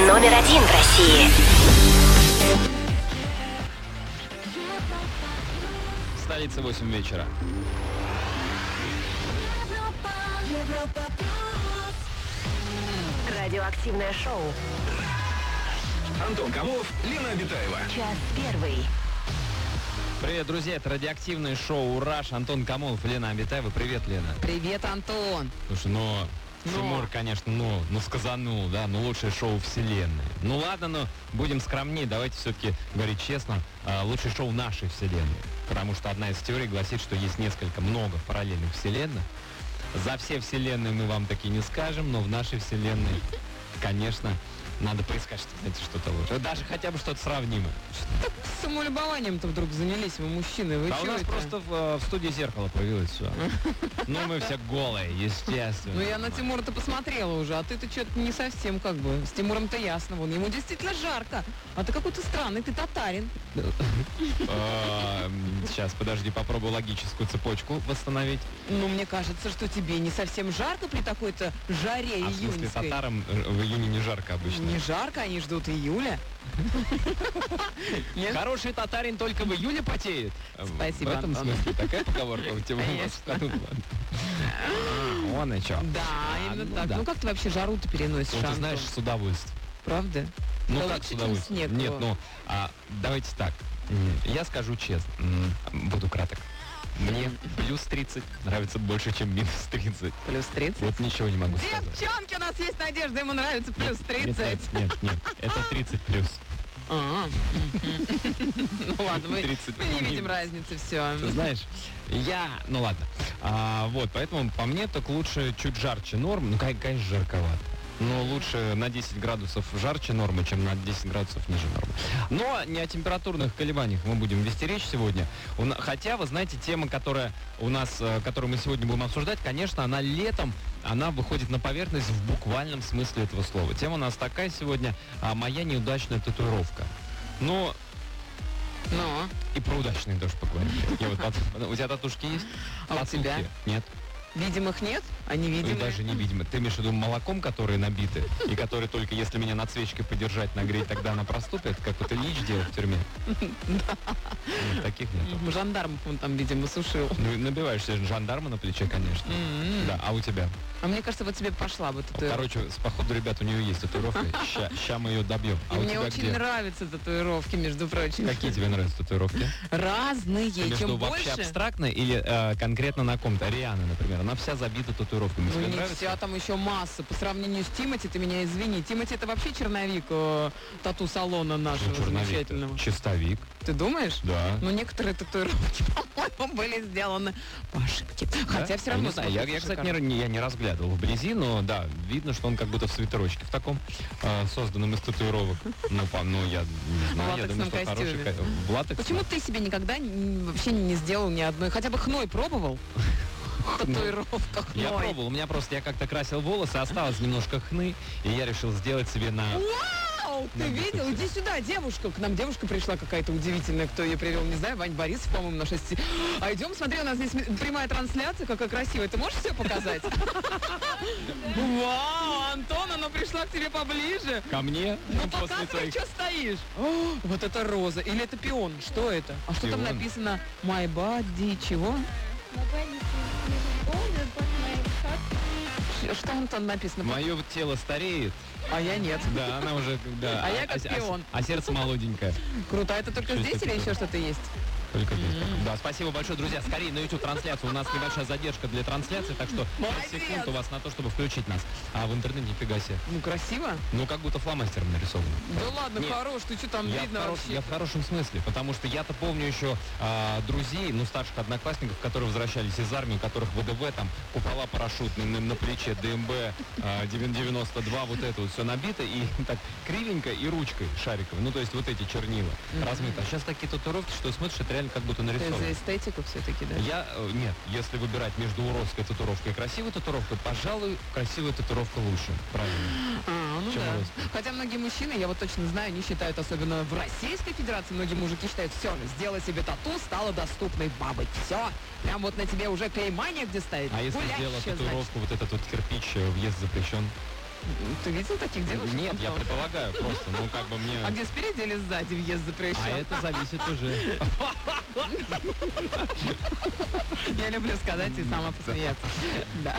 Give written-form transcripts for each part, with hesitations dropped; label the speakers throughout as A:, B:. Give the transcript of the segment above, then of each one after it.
A: номер один в России.
B: Столица, 8 вечера.
A: Радиоактивное шоу.
C: Антон Камолов, Лена Обитаева.
A: Час первый.
B: Привет, друзья, это радиоактивное шоу «Раш». Антон Камолов, Лена Обитаева. Привет, Лена.
D: Привет, Антон.
B: Слушай, Тимур, конечно, сказанул, да, лучшее шоу вселенной. Ну ладно, но будем скромнее, давайте все-таки говорить честно, лучшее шоу нашей вселенной. Потому что одна из теорий гласит, что есть много параллельных вселенных. За все вселенные мы вам таки не скажем, но в нашей вселенной, конечно, надо поискать, что-то лучше. Даже хотя бы что-то сравнимое.
D: Так самолюбованием-то вдруг занялись вы, мужчины. Вы
B: у нас
D: это?
B: просто в студии зеркало появилось все. Ну, мы все голые, естественно.
D: Ну, я на Тимура-то посмотрела уже, а ты-то что-то не совсем как бы. С Тимуром-то ясно, вон, ему действительно жарко. А ты какой-то странный, ты татарин.
B: Сейчас, подожди, попробую логическую цепочку восстановить.
D: Ну, мне кажется, что тебе не совсем жарко при такой-то жаре
B: А в смысле,
D: июньской.
B: татарам в июне не жарко обычно?
D: Не жарко, они ждут июля. Нет?
B: Хороший татарин только в июле потеет.
D: Спасибо,
B: В этом
D: Антон.
B: смысле такая поговорка у тебя у нас. Вон и чё.
D: Да, именно
B: ну
D: так.
B: да.
D: Ну, как ты вообще жару-то переносишь,
B: Ну, ты
D: Антон?
B: знаешь, с удовольствием.
D: Правда?
B: Ну,
D: Да
B: как
D: лучше,
B: с
D: чем
B: удовольствием?
D: снег,
B: Нет,
D: вот.
B: давайте так. Я скажу честно, буду краток. Мне плюс 30 нравится больше, чем минус 30.
D: Плюс 30?
B: Вот ничего не могу сказать.
D: Девчонки, у нас есть надежда, ему нравится плюс 30.
B: Нет, это 30 плюс.
D: Ну ладно, мы
B: 30
D: не видим
B: минус.
D: разницы, все.
B: Ты знаешь, ну ладно. Вот, поэтому по мне так лучше чуть жарче норм. Ну, конечно, жарковато. Но лучше на 10 градусов жарче нормы, чем на 10 градусов ниже нормы. Но не о температурных колебаниях мы будем вести речь сегодня. Хотя, вы знаете, тема, которую мы сегодня будем обсуждать, конечно, она летом, она выходит на поверхность в буквальном смысле этого слова. Тема у нас такая сегодня: моя неудачная татуировка. Но и про удачные тоже поговорим. У тебя татушки есть?
D: А у тебя?
B: Нет.
D: Видимых нет, а
B: И
D: невидимых.
B: даже невидимо. Ты имеешь в виду молоком, которые набиты, и которые только если меня над свечкой подержать, нагреть, тогда она проступит, как вот Ильич делал в тюрьме? Нет, таких нет.
D: Жандармов он там, видимо, сушил.
B: Ну, набиваешь себе жандарма на плече, конечно. Да, а у тебя?
D: А мне кажется, вот тебе пошла бы татуировка.
B: Короче, походу, ребят, у нее есть татуировка. Ща мы ее добьем. А
D: И
B: у
D: мне
B: тебя
D: очень
B: где?
D: нравятся татуировки, между прочим.
B: Какие тебе нравятся татуировки?
D: Разные.
B: Ты имеешь в
D: Чем
B: виду вообще
D: больше...
B: абстрактно или конкретно на ком-то? Риана, например, она вся забита татуировками.
D: Ну
B: Тебе
D: не
B: нравится?
D: вся, там еще масса. По сравнению с Тимати, ты меня извини. Тимати это вообще черновик тату-салона нашего замечательного.
B: Чистовик.
D: Ты думаешь?
B: Да.
D: Ну, некоторые татуировки, по-моему, были сделаны по ошибке. Хотя все равно...
B: Не знаю, я,
D: смотрится
B: кстати,
D: шикарно.
B: я не разглядывал вблизи, но да, видно, что он как будто в свитерочке в таком, созданном из татуировок. Ну, я не знаю, я думаю,
D: латексном
B: что хороший
D: костюме.
B: в латексе.
D: Почему ты себе никогда вообще не сделал ни одной? Хотя бы хной пробовал? Татуировка
B: Я
D: хной.
B: пробовал, я как-то красил волосы, осталось немножко хны, и я решил сделать себе на...
D: Вау, ты видел? Иди сюда, девушка. К нам девушка пришла какая-то удивительная, кто ее привел, не знаю, Вань Борисов, по-моему, на 6. А идем, смотри, у нас здесь прямая трансляция, какая красивая. Ты можешь все показать? Вау, Антон, она пришла к тебе поближе.
B: Ко мне?
D: Ну
B: после
D: показывай,
B: твоих...
D: что стоишь. О, вот это роза. Или это пион. Что это? А что там
B: Пион.
D: написано? My body, чего? Что там написано?
B: Мое тело стареет,
D: А я нет.
B: да, она уже, да.
D: А я как пион.
B: А сердце молоденькое.
D: Круто. А это только
B: Что
D: здесь
B: это
D: или
B: такое?
D: еще что-то есть?
B: Только здесь. Да, спасибо большое, друзья. Скорее на YouTube трансляцию. У нас небольшая задержка для трансляции, так что 5
D: Молодец.
B: секунд у вас на то, чтобы включить нас. А в интернете нифига себе.
D: Ну, красиво.
B: Ну, как будто фломастером нарисовано.
D: Да ладно,
B: Нет.
D: хорош, ты что там
B: Я
D: видно вообще?
B: я в хорошем смысле, потому что я-то помню еще друзей, старших одноклассников, которые возвращались из армии, у которых ВДВ, там, купола парашютные на плече, ДМБ, 92, вот это вот все набито, и так кривенько и ручкой шариковой, ну, то есть вот эти чернила размыты. А сейчас такие татуировки, что смотришь, это реально как будто
D: Ты
B: нарисовано.
D: за эстетику все-таки, да?
B: Нет, если выбирать между уродской татуировкой и красивой татуировкой, пожалуй, красивая татуировка лучше. Правильно.
D: Ну
B: Чем
D: да.
B: уродская.
D: Хотя многие мужчины, я вот точно знаю, не считают, особенно в Российской Федерации, многие мужики считают, все, сделай себе тату, стала доступной бабой. Все, прям вот на тебе уже клейма негде ставить.
B: А если
D: Гулящая,
B: сделала
D: значит.
B: татуировку, вот этот вот кирпич, въезд запрещен?
D: Ты видел таких девушек?
B: Нет, я
D: Антон?
B: предполагаю просто, ну как бы мне...
D: А где спереди или сзади въезд запрещен?
B: А это зависит уже.
D: Я люблю сказать и сама посмеяться. Да.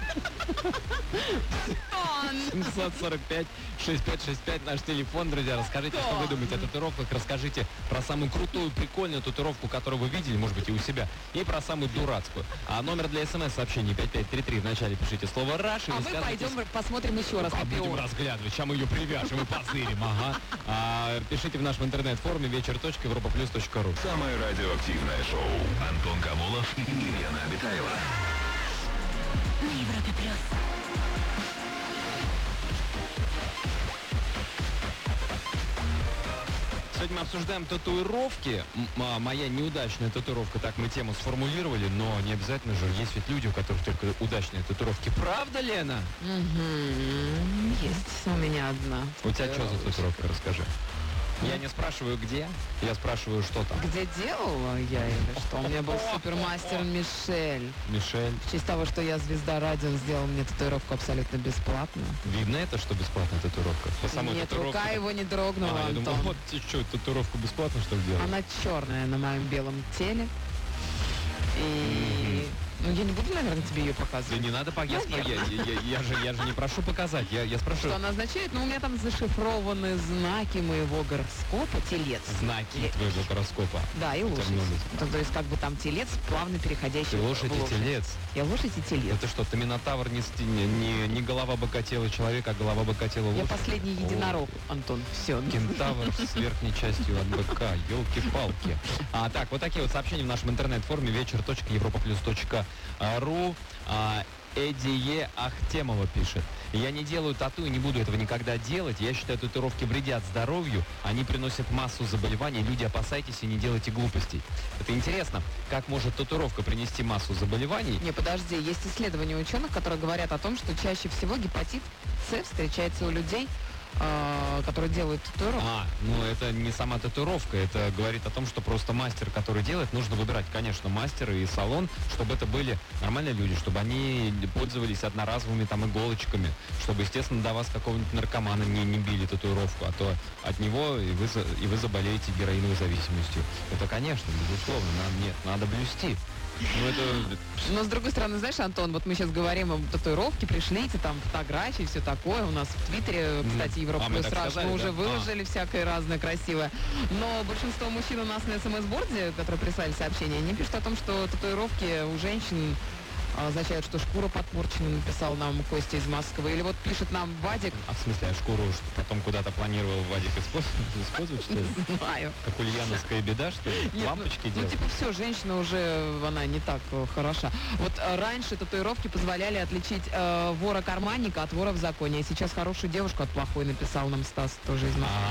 B: 745-6565 наш телефон, друзья. Расскажите, что вы думаете о татуировках. Расскажите про самую крутую, прикольную татуировку, которую вы видели, может быть, и у себя. И про самую дурацкую. А номер для смс-сообщений 5533. Вначале пишите слово «Раш».
D: А мы пойдем посмотрим еще раз на
B: Будем
D: Пиор.
B: разглядывать, сейчас мы ее привяжем и позырим, ага. Пишите в нашем интернет-форуме вечер.европаплюс.ру.
C: Самое радиоактивное шоу. Антон Камолов и Елена Абитаева.
A: На Европе плюс.
B: Сегодня мы обсуждаем татуировки. Моя неудачная татуировка, так мы тему сформулировали, но не обязательно же. Есть ведь люди, у которых только удачные татуировки. Правда, Лена?
D: Есть у меня одна.
B: У тебя что за татуировка, расскажи. Я не спрашиваю, где, я спрашиваю, что там.
D: Где делала я или что? У меня был супермастер Мишель.
B: Мишель.
D: В честь того, что я звезда радио, он сделал мне татуировку абсолютно бесплатно.
B: Видно это, что бесплатная татуировка? По самой
D: Нет,
B: татуировке.
D: рука его не дрогнула,
B: Я
D: Антон.
B: думал, вот ты что, татуировку бесплатно, что ли, делаешь?
D: Она черная на моем белом теле. И... Ну, я не буду, наверное, тебе ее
B: Да
D: показывать.
B: не надо я же не прошу показать, я
D: Что
B: спрашиваю
D: она означает? Ну, у меня там зашифрованы знаки моего гороскопа, телец.
B: знаки твоего гороскопа.
D: Да, и лошадь.
B: много.
D: То есть, как бы там телец, плавно переходящий
B: Ты
D: в
B: лошадь и телец.
D: Я лошадь и телец.
B: Это что, ты минотавр не голова богатела человека, а голова богатела
D: Я
B: лошадь?
D: последний единорог, Антон. Все.
B: Кентавр с верхней частью от быка. Елки-палки. Так, вот такие вот сообщения в нашем интернет-форуме вечер.европаплюс.ру. Эдие Ахтемова пишет. Я не делаю тату и не буду этого никогда делать. Я считаю, татуировки вредят здоровью. Они приносят массу заболеваний. Люди, опасайтесь и не делайте глупостей. Это интересно, как может татуировка принести массу заболеваний?
D: Не, подожди, есть исследования ученых, которые говорят о том, что чаще всего гепатит С встречается у людей, которые делают татуировку.
B: Ну это не сама татуировка, это говорит о том, что просто мастер, который делает, нужно выбирать, конечно, мастера и салон, чтобы это были нормальные люди, чтобы они пользовались одноразовыми там иголочками, чтобы, естественно, до вас какого-нибудь наркомана не били татуировку, а то от него и вы заболеете героиновой зависимостью. Это, конечно, безусловно, надо блюсти. Ну, это...
D: Но с другой стороны, знаешь, Антон, вот мы сейчас говорим о татуировке, пришлите, там фотографии, все такое. У нас в Твиттере, кстати, Европа
B: мы
D: плюс
B: так
D: Раш,
B: сказали,
D: мы уже
B: да?
D: выложили всякое разное красивое. Но большинство мужчин у нас на СМС-борде, которые прислали сообщения, они пишут о том, что татуировки у женщин означает, что шкура подпорчена, написал нам Костя из Москвы. Или вот пишет нам Вадик.
B: А в смысле, шкуру потом куда-то планировал Вадик использовать, что ли?
D: Знаю.
B: Как ульяновская беда, что ли?
D: Нет,
B: Лампочки
D: ну,
B: делать?
D: типа все, женщина уже, она не так хороша. Вот раньше татуировки позволяли отличить вора-карманника от вора в законе. И сейчас хорошую девушку от плохой написал нам Стас, тоже из Москвы.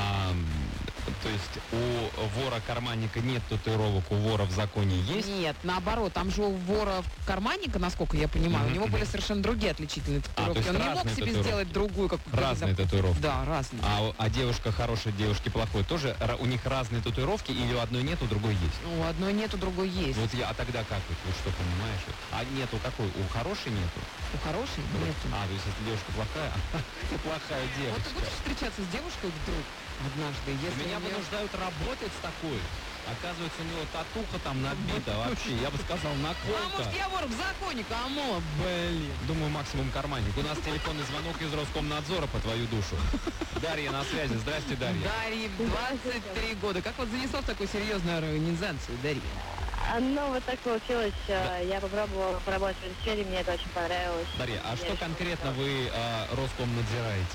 B: То есть у вора-карманника нет татуировок, у вора в законе есть?
D: Нет, наоборот, там же у вора-карманника, насколько я понимаю, у него были совершенно другие отличительные татуировки.
B: то есть
D: Он не мог
B: разные
D: себе
B: татуировки.
D: сделать другую, как
B: Разные татуировки.
D: Да, разные.
B: А девушка хорошая, девушки плохой тоже? У них разные татуировки или у одной нет, у другой есть?
D: У одной нет, у другой есть.
B: А тогда как? Вот что понимаешь? А нету какой? У хорошей нету?
D: У хорошей нет.
B: То есть если девушка плохая, ты плохая
D: Вот ты
B: девушка.
D: будешь встречаться с девушкой вдруг однажды, если
B: Меня
D: у неё-
B: вынуждают работать с такой. Оказывается, у него татуха там набита вообще. Я бы сказал,
D: А
B: наколка.
D: может, я вор в законе, кому? Блин.
B: Думаю, максимум карманник. У нас телефонный звонок из Роскомнадзора по твою душу. Дарья на связи. Здрасте, Дарья.
D: Дарье 23 года. Как вот занесло в такую серьезную организацию, Дарья?
E: Ну, вот так получилось. Я попробовала поработать в этой сфере, мне это очень понравилось.
B: Дарья, а
E: Я
B: что
E: решила,
B: конкретно
E: что-
B: вы Роском надзираете?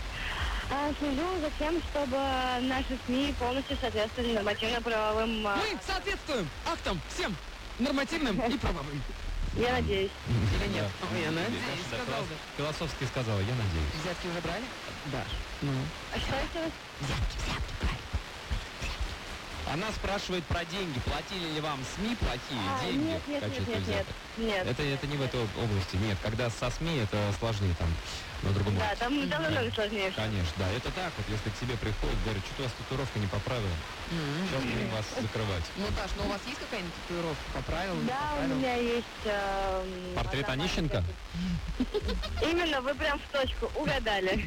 E: Слежу за тем, чтобы наши СМИ полностью соответствовали нормативно-правовым...
D: Мы соответствуем актам всем нормативным и правовым.
E: Я надеюсь.
D: Или нет? Ой, я надеюсь,
B: Да,
D: сказал бы.
B: Философски сказала, я надеюсь.
D: Взятки уже брали? Да. Ну.
E: А что это?
B: Она спрашивает про деньги. Платили ли вам СМИ плохие деньги
E: нет,
B: в
E: нет,
B: качестве
E: нет, нет,
B: взяток?
E: нет.
B: Это не в этой области. Нет, когда со СМИ это сложнее там на другом
E: Да,
B: уровне.
E: там намного сложнее.
B: Конечно, да. Это так вот, если к тебе приходят, говорят, что у вас татуировка не по правилам, сейчас будем вас закрывать.
D: Ну, Даш, ну у вас есть какая-нибудь татуировка по правилам? не по
E: Да, у
D: правилам?
E: меня есть...
B: Портрет
E: одна
B: Онищенко?
E: маленькая- Именно, вы прям в точку угадали.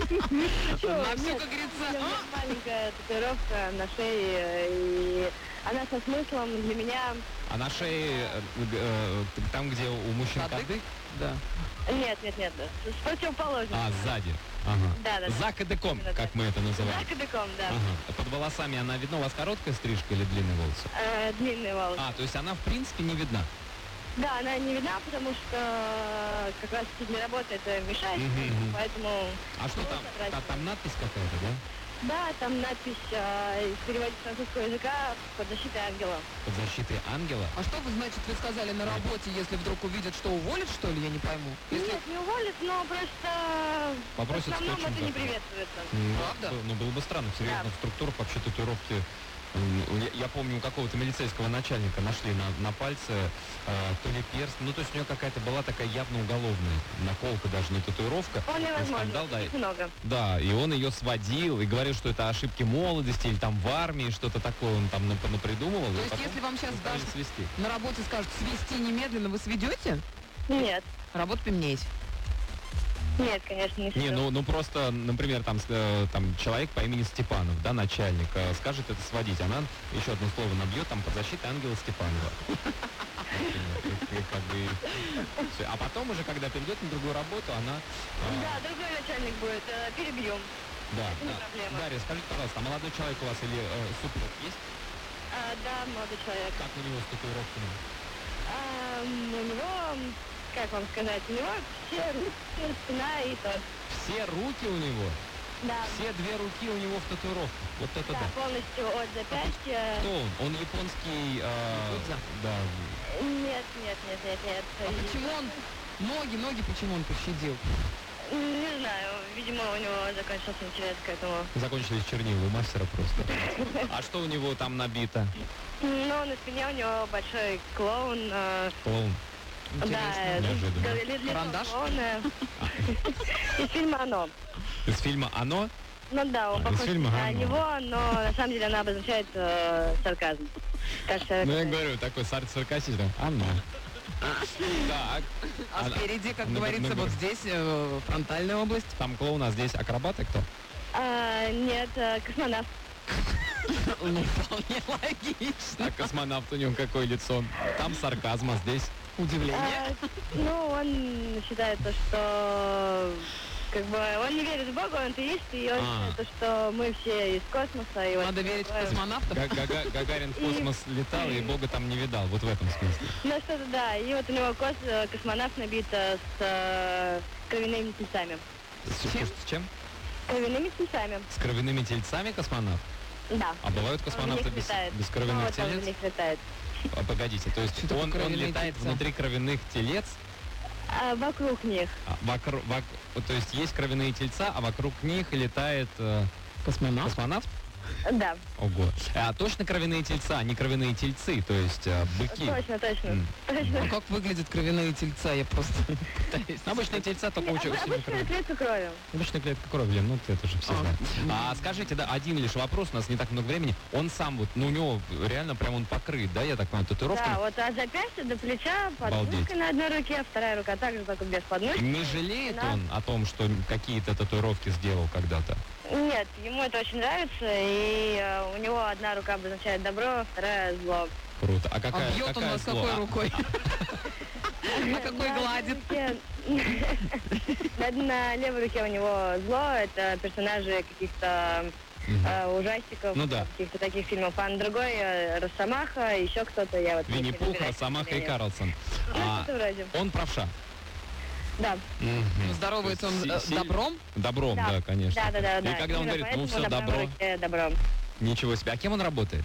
D: На всю, как говорится,
E: У меня маленькая татуировка на шее, и она со смыслом для меня...
B: А на шее, там, где у мужчин
D: Кадык?
B: кадык?
D: Да.
E: Нет, с противоположным.
B: А, сзади. Ага.
E: Да.
B: За кадыком,
E: Именно
B: как
E: так.
B: мы это называем.
E: За кадыком, да.
B: Ага. Под волосами она видна? У вас короткая стрижка или длинные волосы?
E: Длинные волосы.
B: А, то есть она в принципе не видна.
E: Да, она не видна, потому что как раз для работы это мешает,
B: Мгм.
E: поэтому...
B: А что там? Там надпись какая-то, да?
E: Да, там надпись в переводе с французского языка «Под защитой ангела».
B: Под защитой ангела?
D: А что вы, значит, вы сказали на работе, если вдруг увидят, что уволят, что ли, я не пойму? Если...
E: Нет, не уволят, но просто
B: Попросят
E: в основном
B: скотчем
E: это не
B: заклеить.
E: приветствуется.
D: Правда?
B: Ну, было бы странно. В серьезных структурах вообще татуировки... Я помню, у какого-то милицейского начальника нашли на пальце то ли перст. Ну, то есть у него какая-то была такая явно уголовная наколка, даже не татуировка.
E: Вполне
B: Такой
E: возможно,
B: скандал, да.
E: их много.
B: Да, и он ее сводил и говорил, что это ошибки молодости или там в армии что-то такое он там напридумывал.
D: То
B: и
D: есть,
B: потом
D: если вам сейчас
B: стали
D: даже
B: свести.
D: на работе скажут свести немедленно, вы сведете?
E: Нет,
D: Работа поменяете.
E: нет, конечно, не
B: Не,
E: всё.
B: ну просто, например, там человек по имени Степанов, да, начальник, скажет это сводить, она еще одно слово набьет, там, под защитой ангела Степанова. Например, и как бы, всё. А потом уже, когда перейдет на другую работу, она...
E: Да, другой начальник будет, перебьем.
B: Да,
E: не
B: да.
E: проблема.
B: Дарья, скажите, пожалуйста, а молодой человек у вас или супруг есть?
E: Да, молодой человек.
B: Как у него с татуировками?
E: У него, как вам сказать, у него все руки, спина и торс.
B: Все руки у него,
E: Да,
B: все две руки у него в татуировках. Вот это
E: да,
B: да.
E: полностью от запястья.
B: Кто он? Он японский...
D: Якудза?
B: Да.
E: Нет.
D: А почему он... Ноги почему он пощадил?
E: Не знаю, видимо, у него закончился интерес к этому.
B: Закончились чернила у мастера просто. А что у него там набито?
E: Ну, на спине у него большой клоун.
B: Клоун.
E: Да,
B: Неожиданно.
E: лицо
D: Карандаш?
E: клоуна. Из фильма «Оно».
B: Из фильма «Оно»?
E: Ну да, он
B: Из
E: похож
B: фильма
E: на
B: «Оно».
E: него, но на самом деле она обозначает сарказм. Кажется,
B: Ну, я говорю, такой саркастичный. «Оно». Так.
D: А спереди, как
B: ну,
D: говорится,
B: ну,
D: вот здесь, фронтальная область.
B: Там клоун, а здесь акробаты кто?
E: нет, космонавт.
D: Ну, вполне логично.
B: А космонавт у него какое лицо? Там сарказм, а здесь...
D: Удивление.
E: Ну, он считает то, что как бы он не верит в Бога, он атеист, и он считает то, что мы все из космоса. И вот
D: Надо верить в космонавтов.
B: Гагарин в космос летал и Бога там не видал. Вот в этом смысле.
E: Ну что-то да, и вот у него космонавт набит с кровяными тельцами.
B: С чем?
E: Кровяными тельцами,
B: С кровяными тельцами космонавт?
E: да.
B: А бывают космонавты
E: Он в них летает.
B: без кровяных
E: Вот он в
B: телец?
E: них летает.
B: Погодите, то есть
D: Что такое
B: он
D: кровяные
B: летает
D: тельца?
B: внутри кровяных телец,
E: Вокруг них.
B: то есть есть кровяные тельца, а вокруг них летает
D: Космонавт?
B: космонавт?
E: Да,
B: Ого. А точно кровяные тельца, а не кровяные тельцы, то есть быки.
E: точно.
D: Ну, как выглядят кровяные тельца? Я просто пытаюсь.
B: Обычные тельца только очень сильно
E: Обычная
B: кровь.
E: клетка крови.
B: Обычная клетка крови, блин, ну это же все
D: А,
B: знают. А скажите, да, один лишь вопрос, у нас не так много времени. Он сам вот, ну у него реально прям он покрыт, да, я так понимаю, татуировками?
E: Да, вот от запястья до плеча,
B: Обалдеть.
E: подушка на одной руке, а вторая рука также только без подмышки.
B: Не жалеет
E: Да.
B: он о том, что какие-то татуировки сделал когда-то?
E: Нет, ему это очень нравится, и у него одна рука обозначает добро, вторая зло.
B: Круто. А
D: А
B: какая,
D: бьет он
B: какая
D: вас
B: зло?
D: какой рукой? А какой
E: На
D: гладит?
E: руке- На левой руке у него зло, это персонажи каких-то ужастиков,
B: Ну да.
E: каких-то таких фильмов, а на другой Росомаха, еще кто-то, я вот... не
B: Винни-Пух,
E: разбираюсь, к
B: Росомаха и
E: сожалению.
B: Карлсон.
E: Ну,
B: А,
E: что-то вроде.
B: он правша.
E: Да.
B: Мгм.
D: Ну, здоровается он
B: То есть
D: добром?
B: Добром, да, конечно.
E: Да.
B: И когда он
E: Именно
B: говорит, ну
E: поэтому
B: все,
E: на правой
B: добро,
E: руке добро.
B: ничего себе. А кем он работает?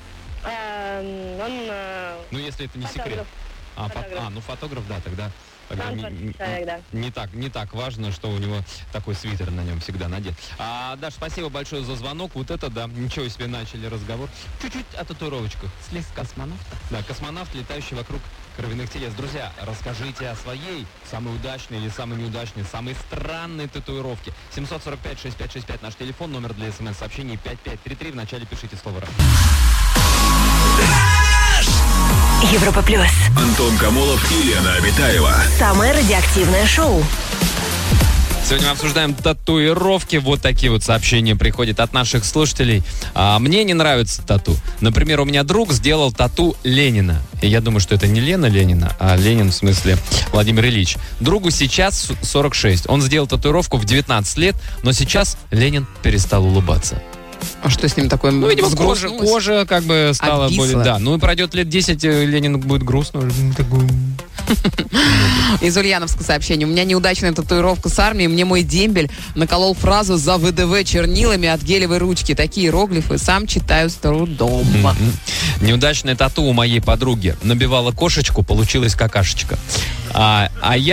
E: Он
B: Ну, если это не секрет.
E: фотограф. Фотограф.
B: Ну фотограф, да, тогда Тогда
E: Человек, да.
B: не так важно, что у него такой свитер на нем всегда надет. Даш, спасибо большое за звонок. Вот это да, ничего себе начали разговор. Чуть-чуть о татуировочках.
D: Слез космонавта.
B: Да, космонавт, летающий вокруг кровяных телец. Друзья, расскажите о своей самой удачной или самой неудачной, самой странной татуировке. 745-6565 наш телефон, номер для смс-сообщений 5533. В начале пишите слово «Раш».
A: Европа плюс.
C: Антон Камолов и Лена Обитаева.
A: Самое радиоактивное шоу.
B: Сегодня мы обсуждаем татуировки. Вот такие вот сообщения приходят от наших слушателей. Мне не нравится тату. Например, у меня друг сделал тату Ленина. И я думаю, что это не Лена Ленина, а Ленин в смысле Владимир Ильич. Другу сейчас 46. Он сделал татуировку в 19 лет, но сейчас Ленин перестал улыбаться.
D: А что с ним такое?
B: Ну, видимо, кожа как бы стала
D: обвисла.
B: более... Да, ну и пройдет лет 10, Ленин будет грустно.
D: Из Ульяновска сообщение. У меня неудачная татуировка с армии. Мне мой дембель наколол фразу «за ВДВ» чернилами от гелевой ручки. Такие иероглифы сам читаю с трудом.
B: Неудачное тату у моей подруги. Набивала кошечку, получилась какашечка. А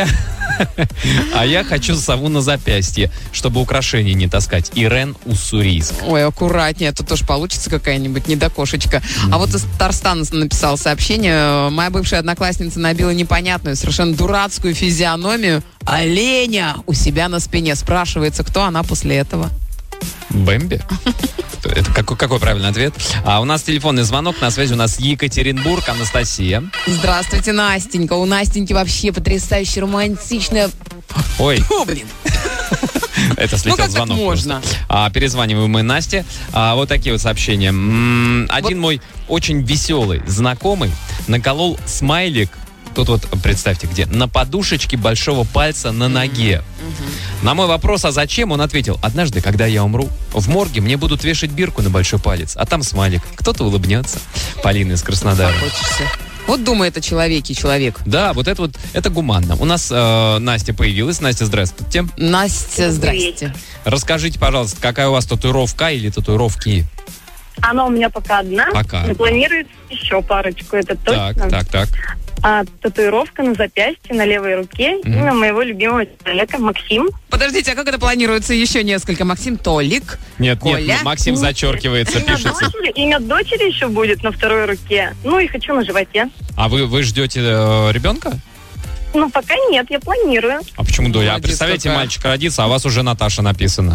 B: я хочу сову на запястье, чтобы украшений не таскать. Ирен Уссурийск.
D: Ой, аккуратнее, а то тоже получится какая-нибудь недокошечка. А вот из Татарстана написал сообщение. Моя бывшая одноклассница набила непонятную, совершенно дурацкую физиономию оленя у себя на спине. Спрашивается, кто она после этого?
B: Бэмби? Это какой правильный ответ? У нас телефонный звонок. На связи у нас Екатеринбург. Анастасия.
D: Здравствуйте, Настенька. У Настеньки вообще потрясающе романтичная...
B: Ой.
D: О, блин.
B: Это слетел
D: как
B: звонок.
D: так можно?
B: Перезваниваем мы Насте. Вот такие вот сообщения. Один мой очень веселый знакомый наколол смайлик. Тут вот, представьте, где? На подушечке большого пальца на ноге. На мой вопрос, а зачем, он ответил: однажды, когда я умру, в морге мне будут вешать бирку на большой палец, а там смайлик. Кто-то улыбнется. Полина из Краснодара.
D: Вот думает о человеке человек.
B: Да, вот это гуманно. У нас Настя появилась. Настя, здравствуйте.
D: Настя, здрасте.
B: Расскажите, пожалуйста, какая у вас татуировка или татуировки?
E: Она у меня пока одна.
B: Пока.
E: Но планируется еще парочку, это точно.
B: Так.
E: Татуировка на запястье, на левой руке, имя моего любимого человека, Максим.
D: Подождите, а как это планируется еще несколько? Максим, Толик,
B: Нет,
D: Коля?
B: Максим зачеркивается, пишется.
E: Имя дочери еще будет на второй руке. Ну и хочу на животе.
B: А вы ждете ребенка?
E: Ну, пока нет, я планирую.
B: А почему да?
D: Молодец
B: Представляете,
D: какая.
B: мальчик родится, а у вас уже Наташа написано.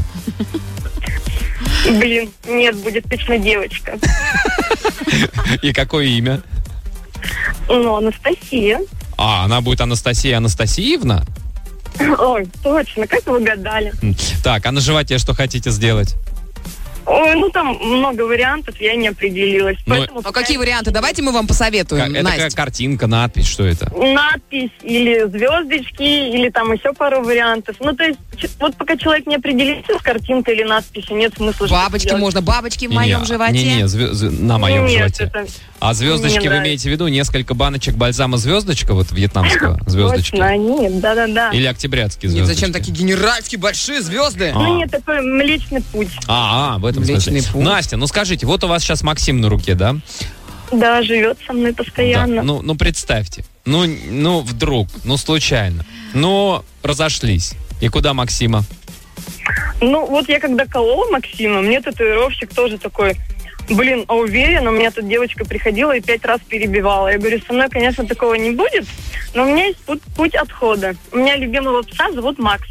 E: Блин, нет, будет точно девочка.
B: И какое имя?
E: Ну, Анастасия.
B: Она будет Анастасия Анастасиевна?
E: Ой, точно, как вы угадали.
B: Так, а на животе что хотите сделать?
E: Ой, ну там много вариантов, я не определилась.
B: Ну,
E: Поэтому
D: А какие варианты? Давайте мы вам посоветуем,
B: Это
D: Настя.
B: какая картинка, надпись, что это?
E: надпись или звездочки, или там еще пару вариантов. Ну, то есть, вот пока человек не определится с картинкой или надписью, нет смысла что-то
D: Бабочки
E: делать.
D: можно. Бабочки в моем животе.
B: На моем
E: Нет,
B: животе.
E: это
B: А звездочки
E: не
B: вы
E: нравится.
B: имеете в виду несколько баночек бальзама звездочка, вот вьетнамского звездочки?
E: точно, они, да-да-да.
B: Или октябрятские
D: Нет,
B: звездочки?
D: зачем такие генеральские большие звезды?
E: Ну, нет, такой Млечный Путь.
B: В этом
D: Млечный
B: смысле.
D: Путь.
B: Настя, ну скажите, вот у вас сейчас Максим на руке, да?
E: Да, живет со мной постоянно.
B: Да. Ну, представьте. Ну, вдруг, случайно. Разошлись. И куда Максима?
E: Ну, вот я когда колола Максима, мне татуировщик тоже такой: блин, а уверена, у меня тут девочка приходила и 5 раз перебивала. Я говорю, со мной, конечно, такого не будет, но у меня есть путь отхода. У меня любимого пса зовут Макс.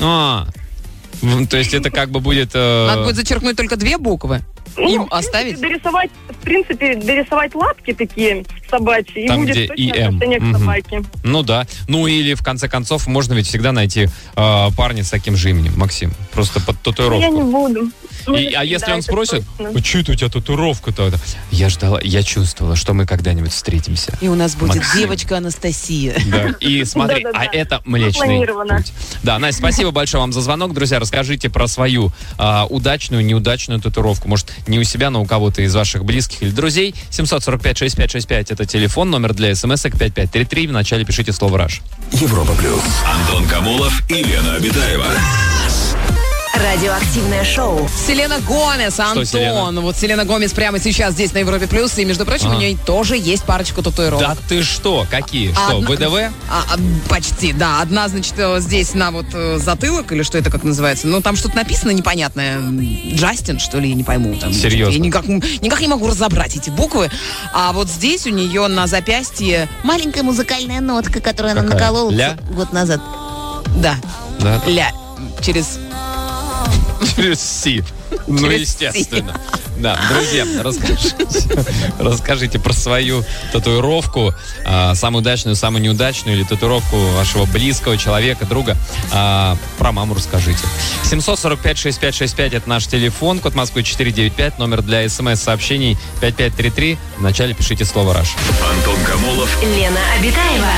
B: То есть это как бы будет...
D: Надо будет зачеркнуть только 2 буквы. Им оставить?
E: В принципе, дорисовать лапки такие собачьи,
B: Там,
E: и будет
B: где
E: точно
B: «ИМ».
E: отношение к
B: Мгм.
E: собаке.
B: Ну да. Ну или, в конце концов, можно ведь всегда найти парня с таким же именем, Максим. Просто под татуировку.
E: Я не буду. Ну,
B: А если
E: да,
B: он
E: это
B: спросит,
E: точно.
B: что это у тебя татуировка-то? Я чувствовала, что мы когда-нибудь встретимся.
D: И у нас будет
B: Максим.
D: девочка Анастасия.
B: Да. И смотри,
E: Да-да-да.
B: это Млечный
E: Запланировано.
B: Путь. Да, Настя, спасибо большое вам за звонок. Друзья, расскажите про свою удачную, неудачную татуировку. Может, не у себя, но у кого-то из ваших близких или друзей. 745-6565 это телефон, номер для смс-ок 5533. Вначале пишите слово «Раш».
C: Европа плюс. Антон Камолов и Лена Обитаева.
A: Радиоактивное шоу.
D: Селена Гомес, Антон.
B: Селена?
D: Вот Селена Гомес прямо сейчас здесь на Европе Плюс. И, между прочим, у нее тоже есть парочку татуировок.
B: Да ты что? Какие? Что,
D: Одна-
B: ВДВ?
D: Почти, да. Одна, значит, здесь на вот затылок, или что это как называется. Ну, там что-то написано непонятное. Джастин, что ли, я не пойму. Там,
B: Серьезно?
D: Я никак не могу разобрать эти буквы. А вот здесь у нее на запястье
F: Маленькая музыкальная нотка, которую она
B: Какая?
F: наколола
B: Ля?
F: год назад.
D: да,
B: Да.
D: ля, через...
B: Через Си. Ну,
D: Через
B: естественно. Да, друзья, расскажите про свою татуировку, самую удачную, самую неудачную, или татуировку вашего близкого человека, друга. Про маму расскажите. 745-6565 это наш телефон, код Москвы 495, номер для смс-сообщений 5533. Вначале пишите слово «Раш».
C: Антон Камолов.
A: Лена Обитаева.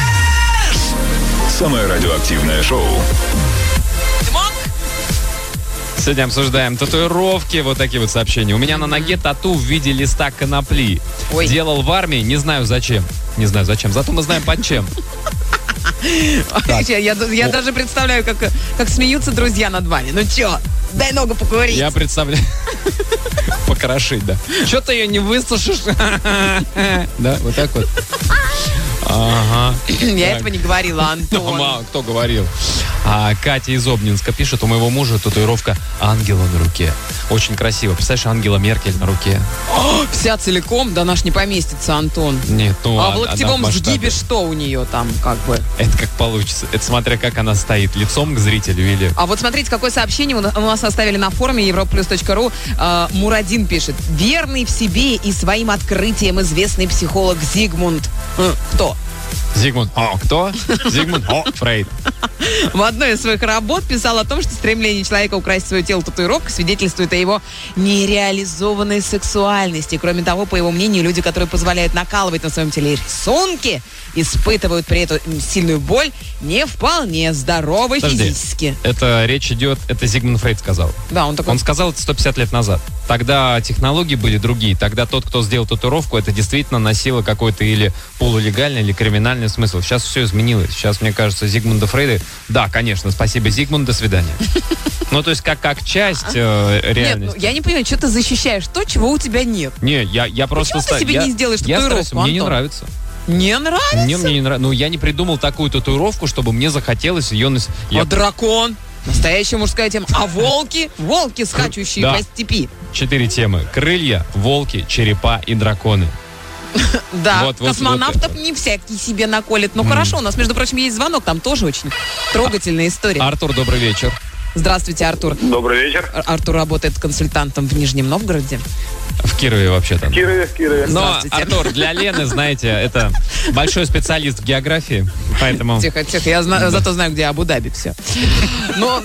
C: Самое радиоактивное шоу.
B: Сегодня обсуждаем татуировки, вот такие вот сообщения. У меня на ноге тату в виде листа конопли.
D: Ой.
B: Делал в армии, не знаю зачем. Не знаю зачем, зато мы знаем под чем.
D: Я даже представляю, как смеются друзья над вами. Ну чё, дай ногу покурить.
B: Я представляю. Покрошить, да. Чё ты ее не высушишь? Да, вот так вот. Ага.
D: Я
B: Так.
D: этого не говорила,
B: Ну,
D: Антон.
B: мало кто говорил. Катя из Обнинска пишет: у моего мужа татуировка ангела на руке. Очень красиво. Представляешь, Ангела Меркель на руке.
D: Вся целиком, да наш не поместится, Антон.
B: Нет, ну
D: А в
B: она
D: локтевом
B: масштабе.
D: сгибе что у нее там, как бы?
B: Это как получится. Это смотря как она стоит, лицом к зрителю или...
D: А вот смотрите, какое сообщение у нас оставили на форуме europlus.ru. Мурадин пишет: верный в себе и своим открытием известный психолог Зигмунд. Кто?
B: Зигмунд. Кто? Зигмунд Фрейд.
D: В одной из своих работ писал о том, что стремление человека украсть свое тело татуировкой свидетельствует о его нереализованной сексуальности. Кроме того, по его мнению, люди, которые позволяют накалывать на своем теле рисунки, испытывают при этом сильную боль, не вполне здоровы
B: Подожди.
D: физически.
B: Это речь идет... Это Зигмунд Фрейд сказал.
D: Да, он такой...
B: Он сказал это 150 лет назад. Тогда технологии были другие. Тогда тот, кто сделал татуировку, это действительно носило какой-то или полулегальный, или криминальный смысл. Сейчас все изменилось. Сейчас, мне кажется, Зигмунда Фрейда... Да, конечно, спасибо, Зигмунд, до свидания. Ну, то есть, как часть
D: Нет,
B: реальности.
D: ну, я не понимаю, что ты защищаешь то, чего у тебя нет.
B: Не, я просто...
D: Почему ты себе не сделаешь
B: я
D: татуировку,
B: стараюсь, мне не
D: Антон?
B: нравится.
D: Не нравится?
B: Мне не нравится. Ну, я не придумал такую татуировку, чтобы мне захотелось ее носить.
D: А дракон? Настоящая мужская тема. А волки? Волки, скачущие
B: Да.
D: по степи.
B: 4 темы. Крылья, волки, черепа и драконы.
D: Да,
B: Вот,
D: космонавтов не всякий себе наколет. Ну хорошо, у нас, между прочим, есть звонок, там тоже очень трогательная история.
B: Артур, добрый вечер.
D: Здравствуйте, Артур.
G: Добрый вечер.
D: Артур работает консультантом в Нижнем Новгороде.
B: В Кирове вообще-то.
G: Кирове.
B: Но,
D: Здравствуйте.
B: Артур, для Лены, знаете, это большой специалист в географии, поэтому...
D: Тихо, я зато знаю, где Абу-Даби, все. Но...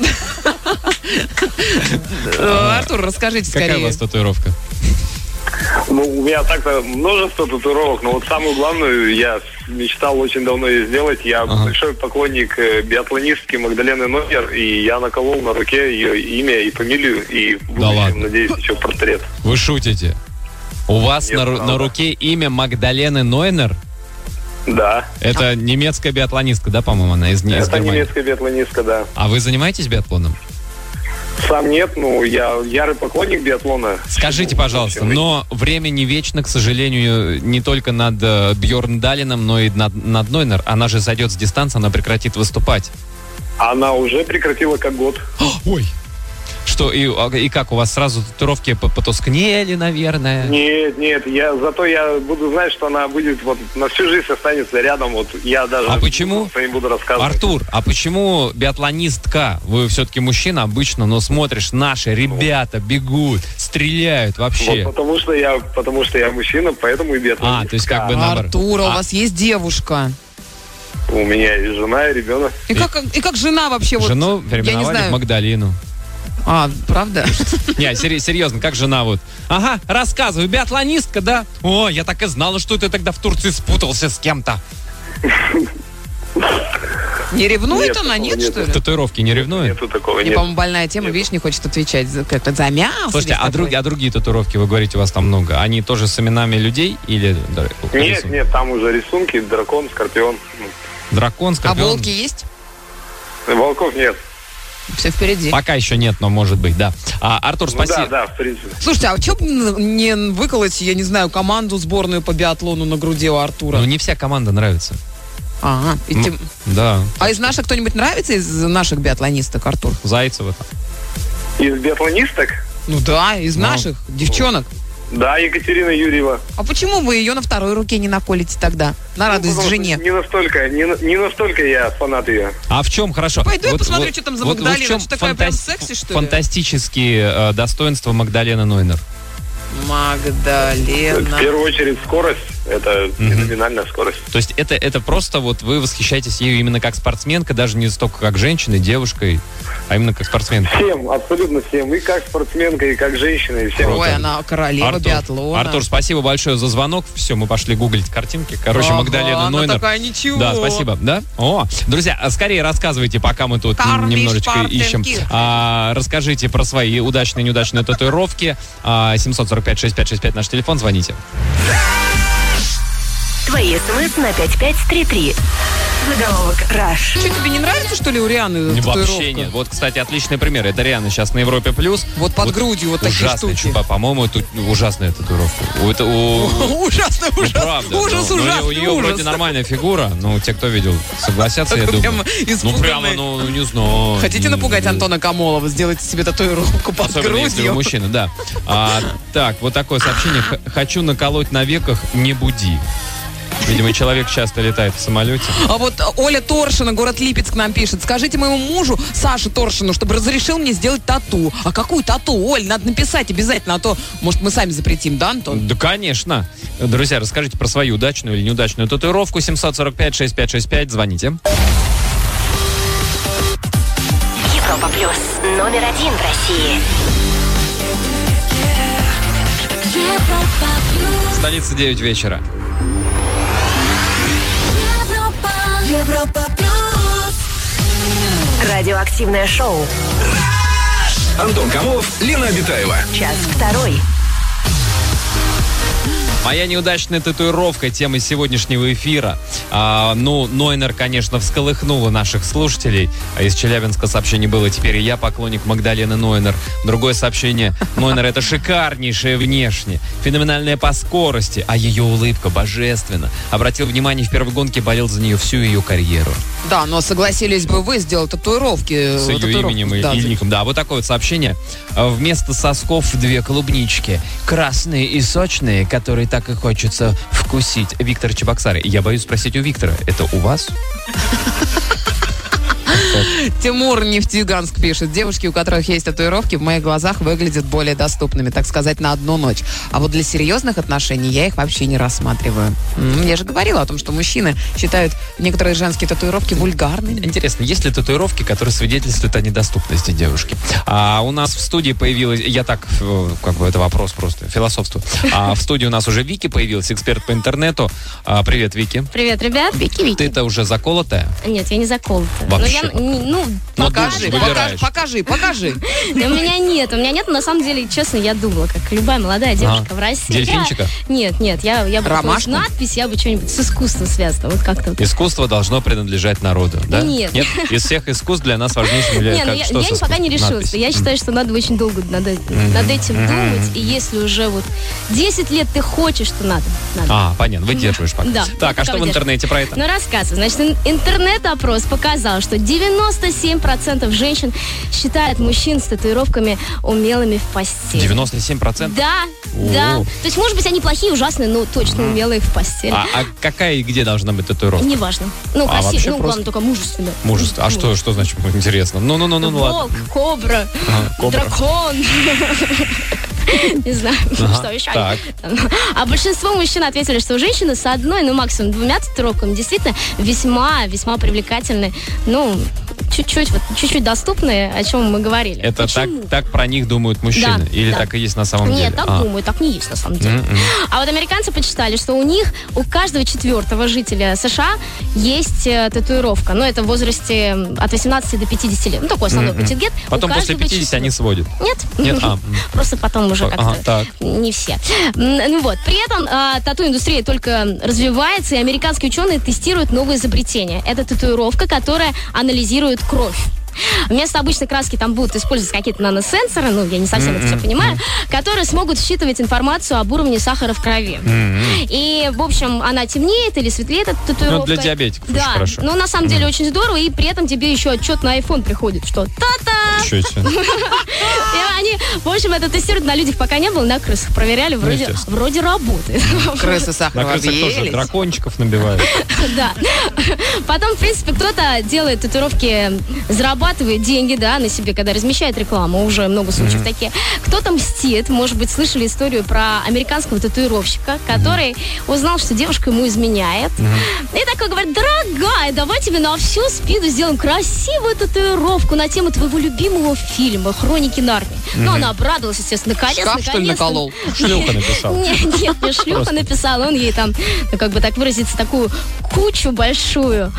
D: Артур, расскажите
B: Какая у
D: скорее.
B: вас татуировка?
G: Ну, у меня так-то множество татуировок, но вот самую главную я мечтал очень давно ее сделать. Я большой поклонник биатлонистки Магдалены Нойер, и я наколол на руке ее имя и фамилию, и в будущем,
B: ладно.
G: надеюсь, еще портрет.
B: Вы шутите? У вас
G: Нет,
B: на
G: правда.
B: руке имя Магдалены Нойнер?
G: Да,
B: Это немецкая биатлонистка, да, по-моему, она из
G: это
B: Германии?
G: немецкая биатлонистка, да.
B: А вы занимаетесь биатлоном?
G: Сам нет, ну, я ярый поклонник биатлона.
B: Скажите, пожалуйста, но время не вечно, к сожалению, не только над Бьорн Далином, но и над Нойнер. Она же сойдет с дистанции, она прекратит выступать.
G: Она уже прекратила как год.
B: Ой! Что, и как, у вас сразу татуировки потускнели, наверное?
G: Нет, зато я буду знать, что она будет вот на всю жизнь останется рядом. Вот я даже
B: А почему?
G: не буду рассказывать.
B: Артур, а почему биатлонистка? Вы все-таки мужчина обычно, но смотришь, наши ребята бегут, стреляют вообще.
G: Вот потому что я мужчина, поэтому и биатлонист.
B: То есть как бы наоборот.
D: Артур, у вас есть девушка.
G: У меня и жена, и ребенок.
D: И как жена вообще вот...
B: Жену
D: я не
B: переименовали в
D: знаю.
B: Магдалину.
D: Правда?
B: Не, серьезно, как жена вот? Ага, рассказывай, биатлонистка, да? О, я так и знала, что ты тогда в Турции спутался с кем-то.
D: Не ревнует
G: Нет,
D: она,
G: такого
D: нет,
G: нету.
D: что ли?
B: Татуировки не ревнует?
G: Нету такого,
D: Мне,
G: нет.
D: по-моему, больная тема, видишь, не хочет отвечать. Как-то замялся.
B: Слушайте,
D: весь такой.
B: а другие татуировки, вы говорите, у вас там много, они тоже с именами людей или...
G: Нет, там уже рисунки, дракон, скорпион.
B: Дракон,
D: А
B: скорпион.
D: волки есть?
G: Волков нет.
D: Все впереди.
B: Пока еще нет, но может быть, да. Артур, спасибо.
G: Да, в принципе.
D: Слушайте, а что не выколоть, я не знаю, команду сборную по биатлону на груди у Артура?
B: Ну, не вся команда нравится.
D: Ага.
B: Да.
D: А из наших кто-нибудь нравится, из наших биатлонисток, Артур?
B: Зайцева.
G: Из биатлонисток?
D: Ну да, из наших девчонок.
G: Да, Екатерина Юрьева.
D: А почему вы ее на второй руке не наколите тогда? На радость жене.
G: Не настолько я фанат ее.
B: А в чем, хорошо?
D: Пойду я посмотрю, что там за Магдалена.
B: в чем
D: Что такое прям секси, что ли?
B: фантастические достоинства Магдалены Нойнер?
D: Магдалена.
G: В первую очередь скорость. Это феноменальная скорость.
B: То есть это просто вот вы восхищаетесь ею именно как спортсменка, даже не столько как женщиной, девушкой, а именно как спортсменка.
G: Всем, абсолютно всем. И как спортсменка, и как женщина, и всем.
D: Ой, она королева биатлона.
B: Артур, спасибо большое за звонок. Все, мы пошли гуглить картинки. Короче,
D: Ага,
B: Магдалена Нойнер.
D: такая, ничего.
B: Да, спасибо. Да? О, друзья, скорее рассказывайте, пока мы тут немножечко ищем. Расскажите про свои удачные и неудачные татуировки. 745-6565 наш телефон, звоните.
A: Твои смс на 5533. Заголовок «Раш».
D: Что, тебе не нравится, что ли, у Рианы татуировка?
B: Вообще нет. Вот, кстати, отличный пример. Это Риана сейчас на Европе+.
D: Вот под грудью вот такие
B: ужасная,
D: штуки.
B: По-моему, это ужасная татуировка.
D: Ужасно,
B: правда.
D: ужас,
B: У
D: ужасный
B: нее
D: ужас.
B: вроде нормальная фигура. Ну, те, кто видел, согласятся, я думаю.
D: Прямо испуганный.
B: Не знаю.
D: Хотите напугать Антона Камолова? Сделайте себе татуировку под
B: Особенно, если вы
D: грудью.
B: мужчина, да. Так, вот такое сообщение. Хочу наколоть на веках, не буди. Видимо, человек часто летает в самолете.
D: А вот Оля Торшина, город Липецк, нам пишет. Скажите моему мужу, Саше Торшину, чтобы разрешил мне сделать тату. А какую тату? Оль, надо написать обязательно, а то, может, мы сами запретим, да, Антон?
B: Да, конечно. Друзья, расскажите про свою удачную или неудачную татуировку. 745-6565, звоните.
A: Европа Плюс. Номер 1 в России.
B: Столица 9 вечера.
A: Радиоактивное шоу.
C: Антон Камолов, Лена Обитаева.
A: Час второй.
B: Моя неудачная татуировка — тема сегодняшнего эфира. Нойнер, конечно, всколыхнула наших слушателей. Из Челябинска сообщение было: теперь и я поклонник Магдалены Нойнер. Другое сообщение: Нойнер — это шикарнейшая внешне, феноменальная по скорости, а ее улыбка божественна. Обратил внимание, в первой гонке болел за нее всю ее карьеру.
D: Да, но согласились бы вы сделать татуировки.
B: С ее именем и ником. Да, вот такое вот сообщение. Вместо сосков 2 клубнички. Красные и сочные, которые так и хочется вкусить. Виктор Чебоксары. Я боюсь спросить у Виктора, это у вас?
D: Тимур Нефтеюганск пишет. Девушки, у которых есть татуировки, в моих глазах выглядят более доступными, так сказать, на одну ночь. А вот для серьезных отношений я их вообще не рассматриваю. Я же говорила о том, что мужчины считают некоторые женские татуировки вульгарными.
B: Интересно, есть ли татуировки, которые свидетельствуют о недоступности девушки? У нас в студии появилась... Я так, это вопрос просто, философствую. В студии у нас уже Вики появилась, эксперт по интернету. Привет, Вики.
H: Привет, ребят. Вики.
B: Ты-то уже заколотая?
H: Нет, я не заколотая.
B: Вообще?
D: Покажи.
H: У меня нет. На самом деле, честно, я думала, как любая молодая девушка в России.
B: Дельфинчика?
H: Нет, я бы
D: Ромашку?
H: надпись, я бы что-нибудь с искусством связано. Вот как-то.
B: Искусство должно принадлежать народу, да?
H: Нет.
B: Из всех искусств для нас важнейшим
H: Нет,
B: является
H: я пока не решилась. Я считаю, что надо очень долго над этим думать. И если уже 10 лет ты хочешь, то надо.
B: Понятно, выдерживаешь пока.
H: Да.
B: Так, а что в интернете про это?
H: Рассказываю. Значит, интернет-опрос показал, что 97% женщин считают мужчин с татуировками умелыми в постели.
B: 97%?
H: Да. То есть, может быть, они плохие, ужасные, но точно умелые в постели.
B: А какая и где должна быть татуировка?
H: Неважно. Красиво. Главное, только мужественно.
B: Мужество. А что значит интересно? Ну, ладно.
H: Волк, кобра, дракон. Не знаю, что еще.
B: Так.
H: А большинство мужчин ответили, что женщины с одной, максимум 2 татуировками действительно весьма привлекательны. Чуть-чуть доступные, о чем мы говорили.
B: Это так про них думают мужчины?
H: Да,
B: Или так и есть на самом деле?
H: Нет, так думают, так не есть на самом деле. А вот американцы подсчитали, что у каждого 4-го жителя США есть татуировка. Это в возрасте от 18 до 50 лет. Такой основной контингент.
B: Потом после 50 они сводят?
H: Нет. Просто потом уже как-то не все. При этом тату-индустрия только развивается, и американские ученые тестируют новые изобретения. Это татуировка, которая анализирует кровь. Вместо обычной краски там будут использовать какие-то наносенсоры, ну, я не совсем это все понимаю, которые смогут считывать информацию об уровне сахара в крови. И, в общем, она темнеет или светлеет, эта татуировка.
B: Ну, для диабетиков
H: да,
B: очень хорошо.
H: но на самом деле очень здорово, и при этом тебе еще отчет на iPhone приходит, что та-та!
B: Ничего себе.
H: И они, в общем, это тестируют на людях, пока не было, на крысах проверяли, вроде работает.
D: Крысы
B: На
D: сахаром
B: крысах тоже
D: объелись.
B: дракончиков набивают.
H: Да. Потом, в принципе, кто-то делает татуировки, зарабатывает деньги, да, на себе, когда размещает рекламу, уже много случаев такие. Кто-то мстит, может быть, слышали историю про американского татуировщика, который узнал, что девушка ему изменяет. И такой говорит: дорогая, давай тебе на всю спину сделаем красивую татуировку на тему твоего любимого фильма «Хроники Нарнии». Ну, она обрадовалась, естественно,
D: Шкаф, что ли, наколол?
B: Шлюха написал.
H: Нет, не шлюха написала, он ей там, ну, как бы так выразиться, такую кучу большую.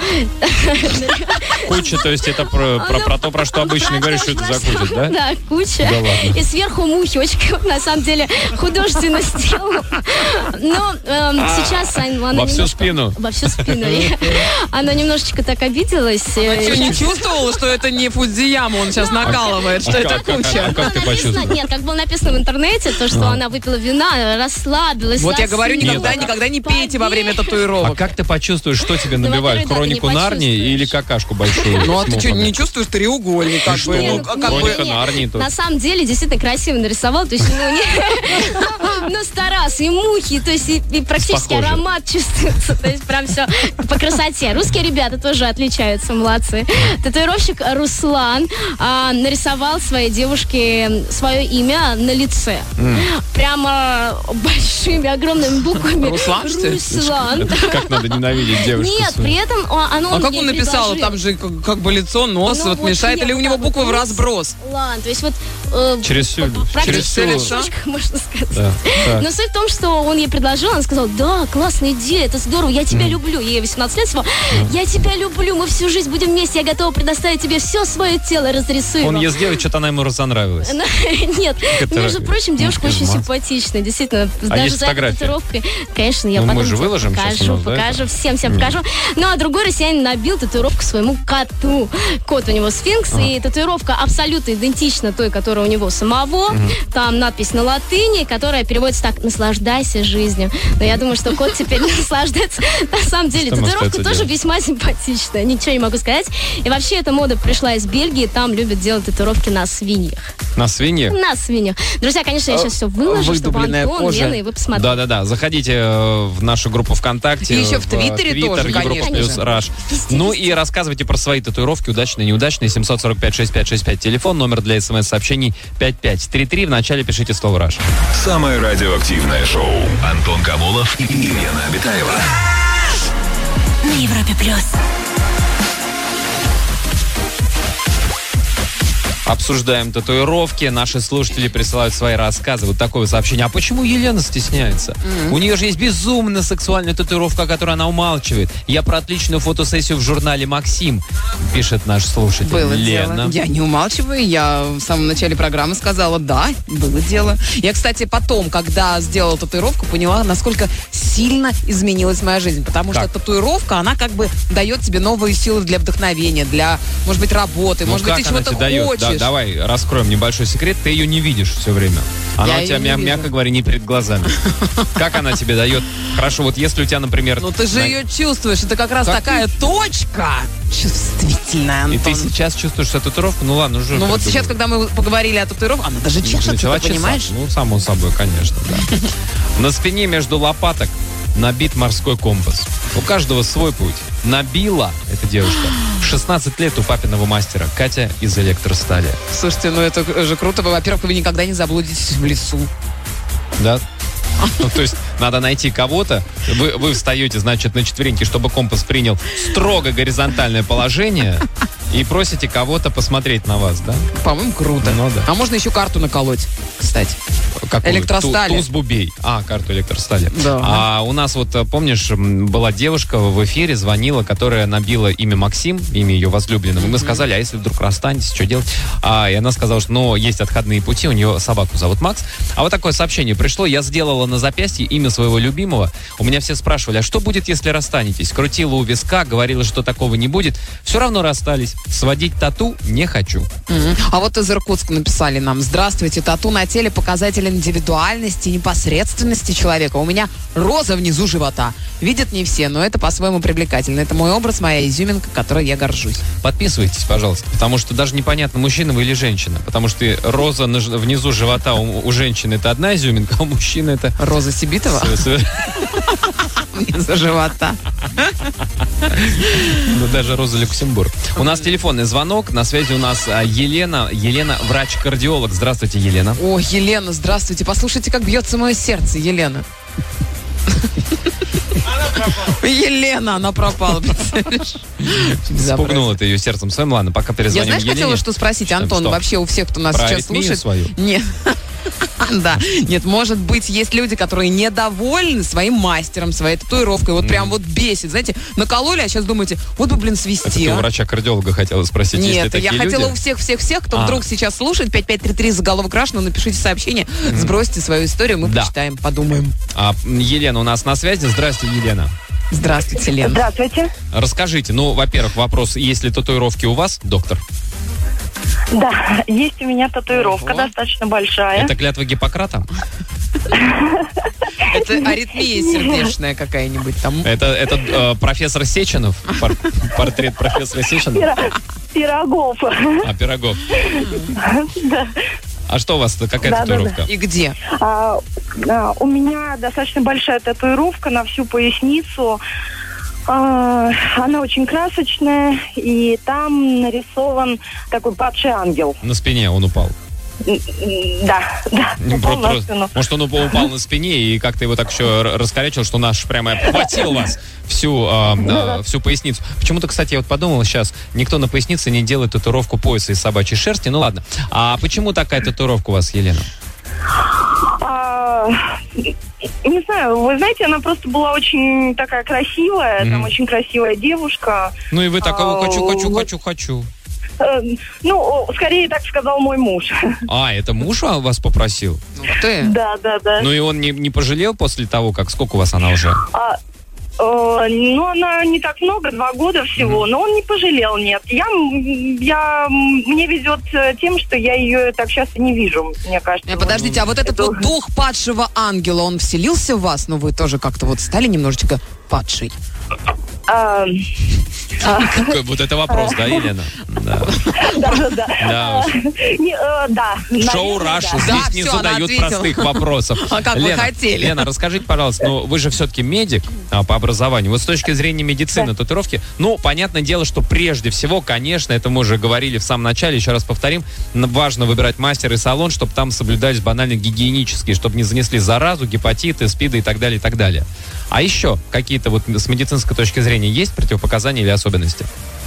B: Куча, то есть это про то, про что обычно говоришь, что это за куча, да?
H: Да, куча.
B: Да ладно.
H: И сверху мухи, очень, на самом деле, художественно сделала. Но сейчас она
B: Во всю
H: немножко-
B: спину.
H: Во всю спину. И она немножко так обиделась.
D: А что, не чувствовала, что это не Фудзияма, он сейчас накалывает, что это куча?
B: А как ты
H: Написано-
B: почувствовал?
H: Нет, как было написано в интернете, то, что она выпила вина, расслабилась.
D: Вот я говорю,
H: заснула.
D: никогда не пейте во время
B: А
D: татуировок.
B: как ты почувствуешь, что тебе
H: Ну,
B: набивают?
H: во-первых, да, ты
B: Хронику
H: не
B: Нарнии
H: почувствуешь.
B: или какашку большую?
D: Ну, а ты
B: с
D: что,
B: мохами?
D: не чувствуешь треугольник? Как
B: что?
D: бы,
B: Ну,
D: как
B: Хроника
D: бы...
B: Нарнии тут.
H: На самом деле, действительно красиво нарисовал, то есть, ну, старался, и мухи, то есть, и практически
B: Похоже.
H: аромат чувствуется, то есть, прям все по красоте. Русские ребята тоже отличаются, молодцы. Татуировщик Руслан нарисовал своей девушке свое имя на лице. Прямо большими, огромными буквами.
D: Руслан, что ли?
H: Руслан.
B: Это как надо ненавидеть девушку.
H: Нет, при этом оно
D: А как
H: мне
D: он написал?
H: предложил.
D: Там же как бы лицо, нос
H: Ну,
D: вот
H: вот
D: мешает,
H: нет,
D: или у
H: вот
D: него
H: так вот
D: буквы в
H: нос.
D: разброс?
H: Ладно, то есть вот...
B: Через всю-
H: практически
B: через
D: всю-
H: на щечках, можно сказать.
B: Да, так.
H: Но суть в том, что он ей предложил, она сказала: да, классная идея, это здорово, я тебя люблю. Ей 18 лет всего. Я тебя люблю, мы всю жизнь будем вместе, я готова предоставить тебе все свое тело, разрисуй
B: Он
H: его.
B: ей сделает, что-то она ему разонравилась.
H: Нет,
B: Это
H: между прочим, девушка очень
B: измаз.
H: симпатичная, действительно.
B: А
H: Даже
B: есть
H: за этой
B: фотографии?
H: татуировкой. Конечно, я
B: Ну, мы
H: потом
B: же
H: тебе
B: выложим сейчас
H: покажу,
B: у нас, да,
H: покажу,
B: это?
H: всем покажу. Ну, а другой россиянин набил татуировку своему коту. Кот у него сфинкс, и татуировка абсолютно идентична той, которая у него самого. Там надпись на латыни, которая переводится так: наслаждайся жизнью. Но я думаю, что кот теперь наслаждается. На самом деле,
B: Что ему
H: татуировка
B: остается
H: тоже
B: делать?
H: весьма симпатичная. Ничего не могу сказать. И вообще, эта мода пришла из Бельгии. Там любят делать татуировки на свиньях.
B: На свинье?
H: На свиньях. Друзья, конечно, я сейчас все выложу, чтобы
D: выдубленная
H: Антон,
D: кожа.
H: Лена и вы посмотрели.
B: Да-да-да, заходите в нашу группу ВКонтакте.
D: И еще в Твиттере тоже,
B: Европа
D: конечно
B: плюс
D: же.
B: Раш. Ну и рассказывайте про свои татуировки, удачные, неудачные. 745-6565, телефон, номер для смс-сообщений 5533. Вначале пишите слово Раш.
C: Самое радиоактивное шоу. Антон Камолов и Елена Абитаева.
A: На Европе плюс.
B: Обсуждаем татуировки. Наши слушатели присылают свои рассказы. Вот такое сообщение. А почему Елена стесняется? У нее же есть безумно сексуальная татуировка, которую она умалчивает. Я про отличную фотосессию в журнале «Максим», пишет наш слушатель.
D: Было
B: Лена.
D: дело. Я не умалчиваю, я в самом начале программы сказала: да, было дело. Я, кстати, потом, когда сделала татуировку, поняла, насколько сильно изменилась моя жизнь. Потому
B: Как?
D: что татуировка, она как бы дает тебе новые силы для вдохновения, для, может быть, работы,
B: Ну
D: может быть,
B: как
D: ты
B: она
D: чего-то
B: тебе дает?
D: хочешь.
B: Давай раскроем небольшой секрет. Ты ее не видишь все время. Она
D: Я
B: у тебя,
D: её не
B: мягко
D: вижу.
B: говоря, не перед глазами. Как она тебе дает? Хорошо, вот если у тебя, например...
D: Ну ты же
B: на-
D: ее чувствуешь, это как раз
B: Как
D: такая точка чувствительная,
B: И
D: Антон.
B: ты сейчас чувствуешь эту татуировку? Ну ладно, уже...
D: Ну
B: как
D: вот
B: бы
D: сейчас, когда мы поговорили о татуировках, она даже чешется,
B: начала
D: ты понимаешь?
B: чесаться. Ну, само собой, конечно, да. На спине между лопаток набит морской компас. У каждого свой путь. Набила эта девушка 16 лет у папиного мастера. Катя из электростали.
D: Слушайте, ну это же круто. Во-первых, вы никогда не заблудитесь в лесу.
B: Да? Ну, то есть надо найти кого-то. Вы встаете, значит, на четвереньки, чтобы компас принял строго горизонтальное положение, и просите кого-то посмотреть на вас, да?
D: По-моему, круто.
B: Ну да.
D: А можно еще карту наколоть, кстати.
B: Какую?
D: Электростали.
B: Туз Бубей. карту электростали.
D: Да.
B: А у нас вот, помнишь, была девушка в эфире, звонила, которая набила имя Максим, имя ее возлюбленного. И мы сказали: а если вдруг расстанетесь, что делать? И она сказала, что ну, есть отходные пути, у нее собаку зовут Макс. А вот такое сообщение пришло. Я сделала на запястье имя своего любимого. У меня все спрашивали: а что будет, если расстанетесь? Крутила у виска, говорила, что такого не будет. Все равно расстались. Сводить тату не хочу.
D: А вот из Иркутска написали нам: здравствуйте, тату на теле показатель индивидуальности и непосредственности человека. У меня роза внизу живота. Видят не все, но это по-своему привлекательно. Это мой образ, моя изюминка, которой я горжусь.
B: Подписывайтесь, пожалуйста, потому что даже непонятно, мужчина вы или женщина. Потому что роза внизу живота у женщины это одна изюминка, а у мужчины это...
D: Роза Сибитова? Внизу живота.
B: Ну, даже Роза Люксембург. У нас телефонный звонок. На связи у нас Елена. Елена, врач-кардиолог. Здравствуйте, Елена.
D: О, Елена, здравствуйте. Послушайте, как бьется мое сердце, Елена. Елена, она пропала, представляешь?
B: Спугнула ты ее сердцем своим. Ладно, пока перезвоним
D: Елене. Я, знаешь, хотела что спросить, Антон,
B: что?
D: вообще у всех, кто нас
B: про
D: сейчас слушает...
B: свою?
D: Нет. Да. Нет, может быть, есть люди, которые недовольны своим мастером, своей татуировкой. Вот прям вот бесит. Знаете, накололи, а сейчас думаете, вот бы, блин, свести.
B: Это у врача-кардиолога хотела спросить.
D: Нет, я хотела у всех, кто вдруг сейчас слушает, 5533 заголовок «Раш», ну, напишите сообщение, сбросьте свою историю, мы почитаем, подумаем.
B: Елена у нас на связи. Здравствуйте, Елена.
D: Здравствуйте, Лена.
E: Здравствуйте.
B: Расскажите, ну, во-первых, вопрос, есть ли татуировки у вас, доктор?
E: Да, есть у меня татуировка достаточно большая.
B: Это клятва Гиппократа?
D: Это аритмия сердечная какая-нибудь там.
B: Это профессор Сеченов? Портрет профессора Сеченова?
E: Пирогов.
B: Пирогов.
E: Да.
B: А что у вас, какая татуировка?
D: И где?
E: У меня достаточно большая татуировка на всю поясницу. Она очень красочная, и там нарисован такой падший ангел.
B: На спине он упал?
E: Да, упал на спину.
B: Может, он упал на спине и как-то его так еще раскорячил, что наш прямо обхватил вас всю поясницу. Почему-то, кстати, я вот подумал сейчас, никто на пояснице не делает татуировку пояса из собачьей шерсти. Ну ладно. А почему такая татуировка у вас, Елена?
E: Не знаю, вы знаете, она просто была очень такая красивая, там очень красивая девушка.
B: Ну и вы такого хочу.
E: Ну, скорее так сказал мой муж.
B: Это муж вас попросил?
D: Ты?
E: Да.
B: Ну и он не пожалел после того, сколько у вас она уже?
E: Ну, она не так много, 2 года всего, но он не пожалел, нет. Мне везет тем, что я ее так часто не вижу, мне кажется.
D: Подождите, а вот этот вот дух падшего ангела, он вселился в вас? Ну, вы тоже как-то вот стали немножечко падшей?
B: Вот это вопрос, да, Елена?
E: Да.
B: Шоу «Раш» здесь не задают простых вопросов.
D: А как вы хотели?
B: Лена, расскажите, пожалуйста, ну вы же все-таки медик по образованию. Вот с точки зрения медицины, татуировки, ну, понятное дело, что прежде всего, конечно, это мы уже говорили в самом начале, еще раз повторим, важно выбирать мастер и салон, чтобы там соблюдались банально гигиенические, чтобы не занесли заразу, гепатиты, СПИДы и так далее, и так далее. А еще какие-то вот с медицинской точки зрения есть противопоказания или особенности?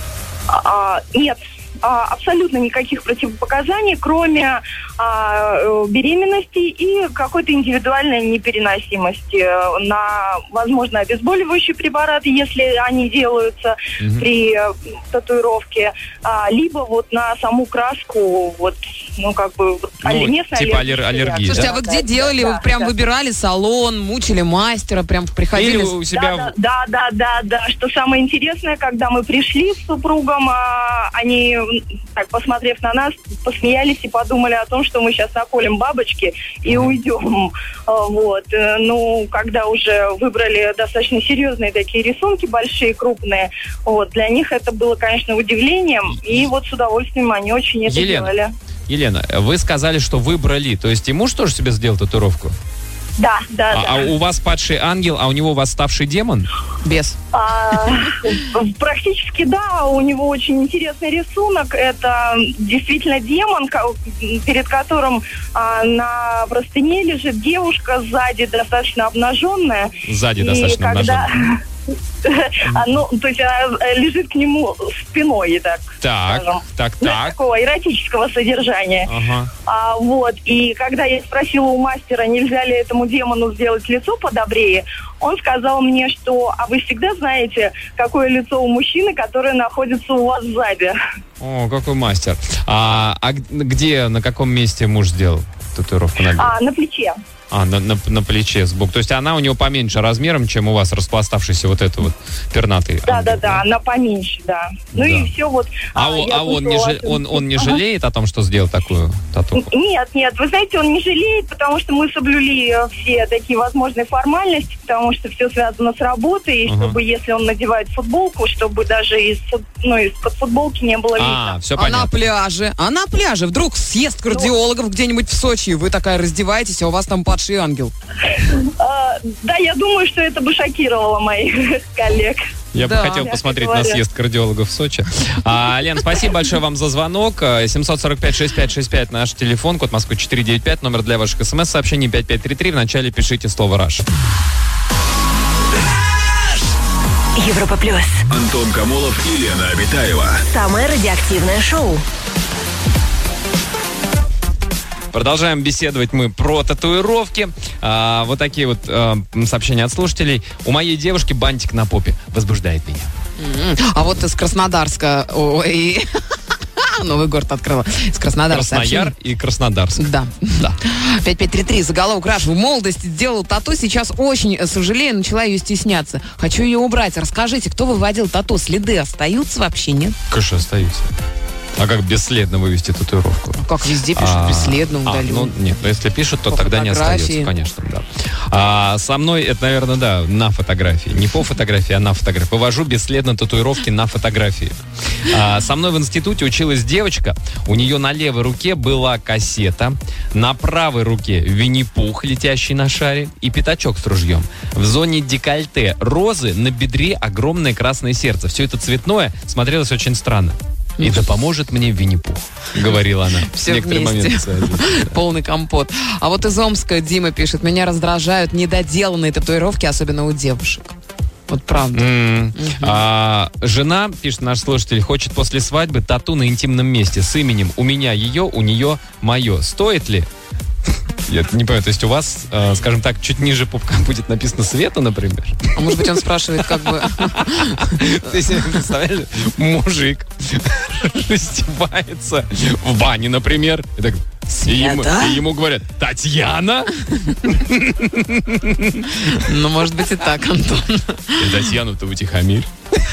E: Нет. Абсолютно никаких противопоказаний, кроме беременности и какой-то индивидуальной непереносимости на, возможно, обезболивающие препараты, если они делаются при татуировке, либо вот на саму краску, вот, ну, как бы, местная
B: типа аллергии.
D: Слушайте, а вы где делали? Вы прям выбирали салон, мучили мастера, прям приходили?
B: Или у себя...
E: Да. Что самое интересное, когда мы пришли с супругом, они... Так, посмотрев на нас, посмеялись и подумали о том, что мы сейчас наколем бабочки и уйдем. Вот. Ну, когда уже выбрали достаточно серьезные такие рисунки, большие, крупные, вот, для них это было, конечно, удивлением, и вот с удовольствием они очень это делали.
B: Елена, вы сказали, что выбрали, то есть и муж тоже себе сделал татуировку?
E: Да.
B: А у вас падший ангел, а у него восставший демон?
D: Бес.
E: Практически да, у него очень интересный рисунок. Это действительно демон, перед которым на простыне лежит девушка, сзади достаточно обнаженная.
B: Обнаженная.
E: Ну, то есть она лежит к нему спиной, так скажем.
B: Так.
E: Такого эротического содержания. Вот. И когда я спросила у мастера, нельзя ли этому демону сделать лицо подобрее, он сказал мне, что вы всегда знаете, какое лицо у мужчины, которое находится у вас сзади.
B: О, какой мастер. А где, на каком месте муж сделал татуировку на
E: На плече.
B: На плече сбоку. То есть она у него поменьше размером, чем у вас распластавшийся вот это вот пернатый.
E: Да, она поменьше, да. Ну и все вот.
B: Он не жалеет о том, что сделал такую тату?
E: Нет, вы знаете, он не жалеет, потому что мы соблюли все такие возможные формальности, потому что все связано с работой, и чтобы, если он надевает футболку, чтобы даже из-под футболки не было видно.
B: Все понятно.
D: А на пляже вдруг съезд кардиологов где-нибудь в Сочи, и вы такая раздеваетесь, а у вас там падший ангел.
E: Да, я думаю, что это бы шокировало моих коллег.
B: Я бы хотел посмотреть на съезд кардиологов в Сочи. Лен, спасибо большое вам за звонок. 745-6565 наш телефон, код Москвы 495, номер для ваших смс-сообщений 5533. Вначале пишите слово «Раш».
A: Европа плюс.
C: Антон Камолов и Лена Обитаева.
A: Самое радиоактивное шоу.
B: Продолжаем беседовать мы про татуировки. Вот такие вот сообщения от слушателей. У моей девушки бантик на попе возбуждает меня.
D: А вот из Краснодарска... Ой... Новый город открыла. Из Краснодарска.
B: Краснояр и Краснодарск.
D: Да. 5533. Заголовок: Раш в молодости сделал тату. Сейчас очень сожалею, начала ее стесняться. Хочу ее убрать. Расскажите, кто выводил тату? Следы остаются вообще, нет?
B: Конечно, остаются. А как бесследно вывести татуировку?
D: Как везде пишут, бесследно удален.
B: Нет, но если пишут, то
D: по
B: тогда
D: фотографии.
B: Не остается, конечно, да. Со мной это, наверное, да, на фотографии. Не по фотографии, а на фотографии. Вывожу бесследно татуировки на фотографии. Со мной в институте училась девочка. У нее на левой руке была кассета, на правой руке Винни-Пух, летящий на шаре, и пятачок с ружьем. В зоне декольте розы, на бедре огромное красное сердце. Все это цветное, смотрелось очень странно. И да поможет мне Винни-Пух, говорила она.
D: Все вместе. Полный компот. А вот из Омска Дима пишет: меня раздражают недоделанные татуировки, особенно у девушек. Вот правда.
B: Жена, пишет наш слушатель, хочет после свадьбы тату на интимном месте с именем «У меня ее, у нее мое». Стоит ли? Я не понимаю, то есть у вас, скажем так, чуть ниже пупка будет написано «Света», например?
D: А может быть, он спрашивает, как бы...
B: Ты себе представляешь, мужик раздевается в бане, например, и ему говорят: «Татьяна?»
D: Ну, может быть, и так, Антон.
B: Татьяну-то утихомирь.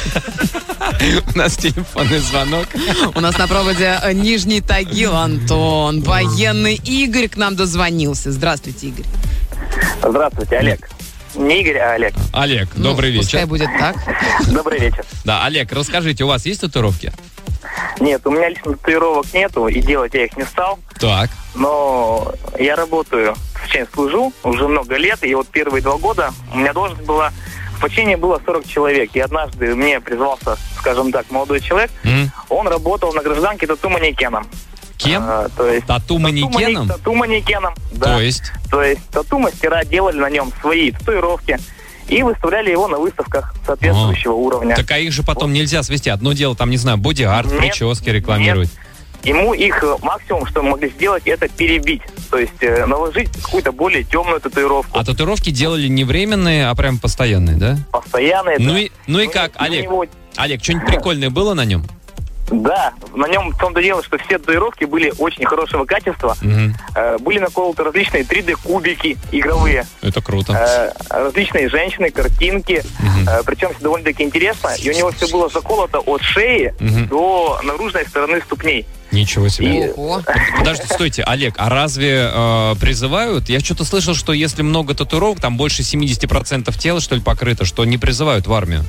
B: У нас телефонный звонок.
D: У нас на проводе Нижний Тагил, Антон. Военный Игорь к нам дозвонился. Здравствуйте, Игорь.
I: Здравствуйте, Олег. Не Игорь, а Олег.
B: Олег, добрый вечер.
D: Пускай будет так.
I: Добрый вечер.
B: Да, Олег, расскажите, у вас есть татуировки?
I: Нет, у меня лично татуировок нету, и делать я их не стал.
B: Так.
I: Но я работаю, точнее, служу уже много лет, и вот первые 2 года у меня должность была, в подчинении было 40 человек. И однажды мне призвался, скажем так, молодой человек, он работал на гражданке тату-манекеном.
B: Кем?
I: То есть
B: тату-манекеном?
I: Тату-манекеном, да.
B: То есть
I: тату-мастера делали на нем свои татуировки и выставляли его на выставках соответствующего уровня.
B: Так а их же потом нельзя свести. Одно дело, там, не знаю, боди-арт, прически рекламировать.
I: Ему их максимум, что могли сделать, это перебить. То есть наложить какую-то более темную татуировку.
B: А татуировки делали не временные, а прям постоянные, да?
I: Постоянные, да.
B: Ну и как, Олег? Олег, что-нибудь прикольное было на нем?
I: Да, на нем в том-то дело, что все татуировки были очень хорошего качества. Были наколоты различные 3D-кубики игровые.
B: Это круто.
I: Различные женщины, картинки. Причем все довольно-таки интересно. И у него все было заколото от шеи до наружной стороны ступней.
B: Ничего себе. Подождите, стойте, Олег, а разве призывают? Я что-то слышал, что если много татуировок, там больше 70% тела, что ли, покрыто, что не призывают в армию.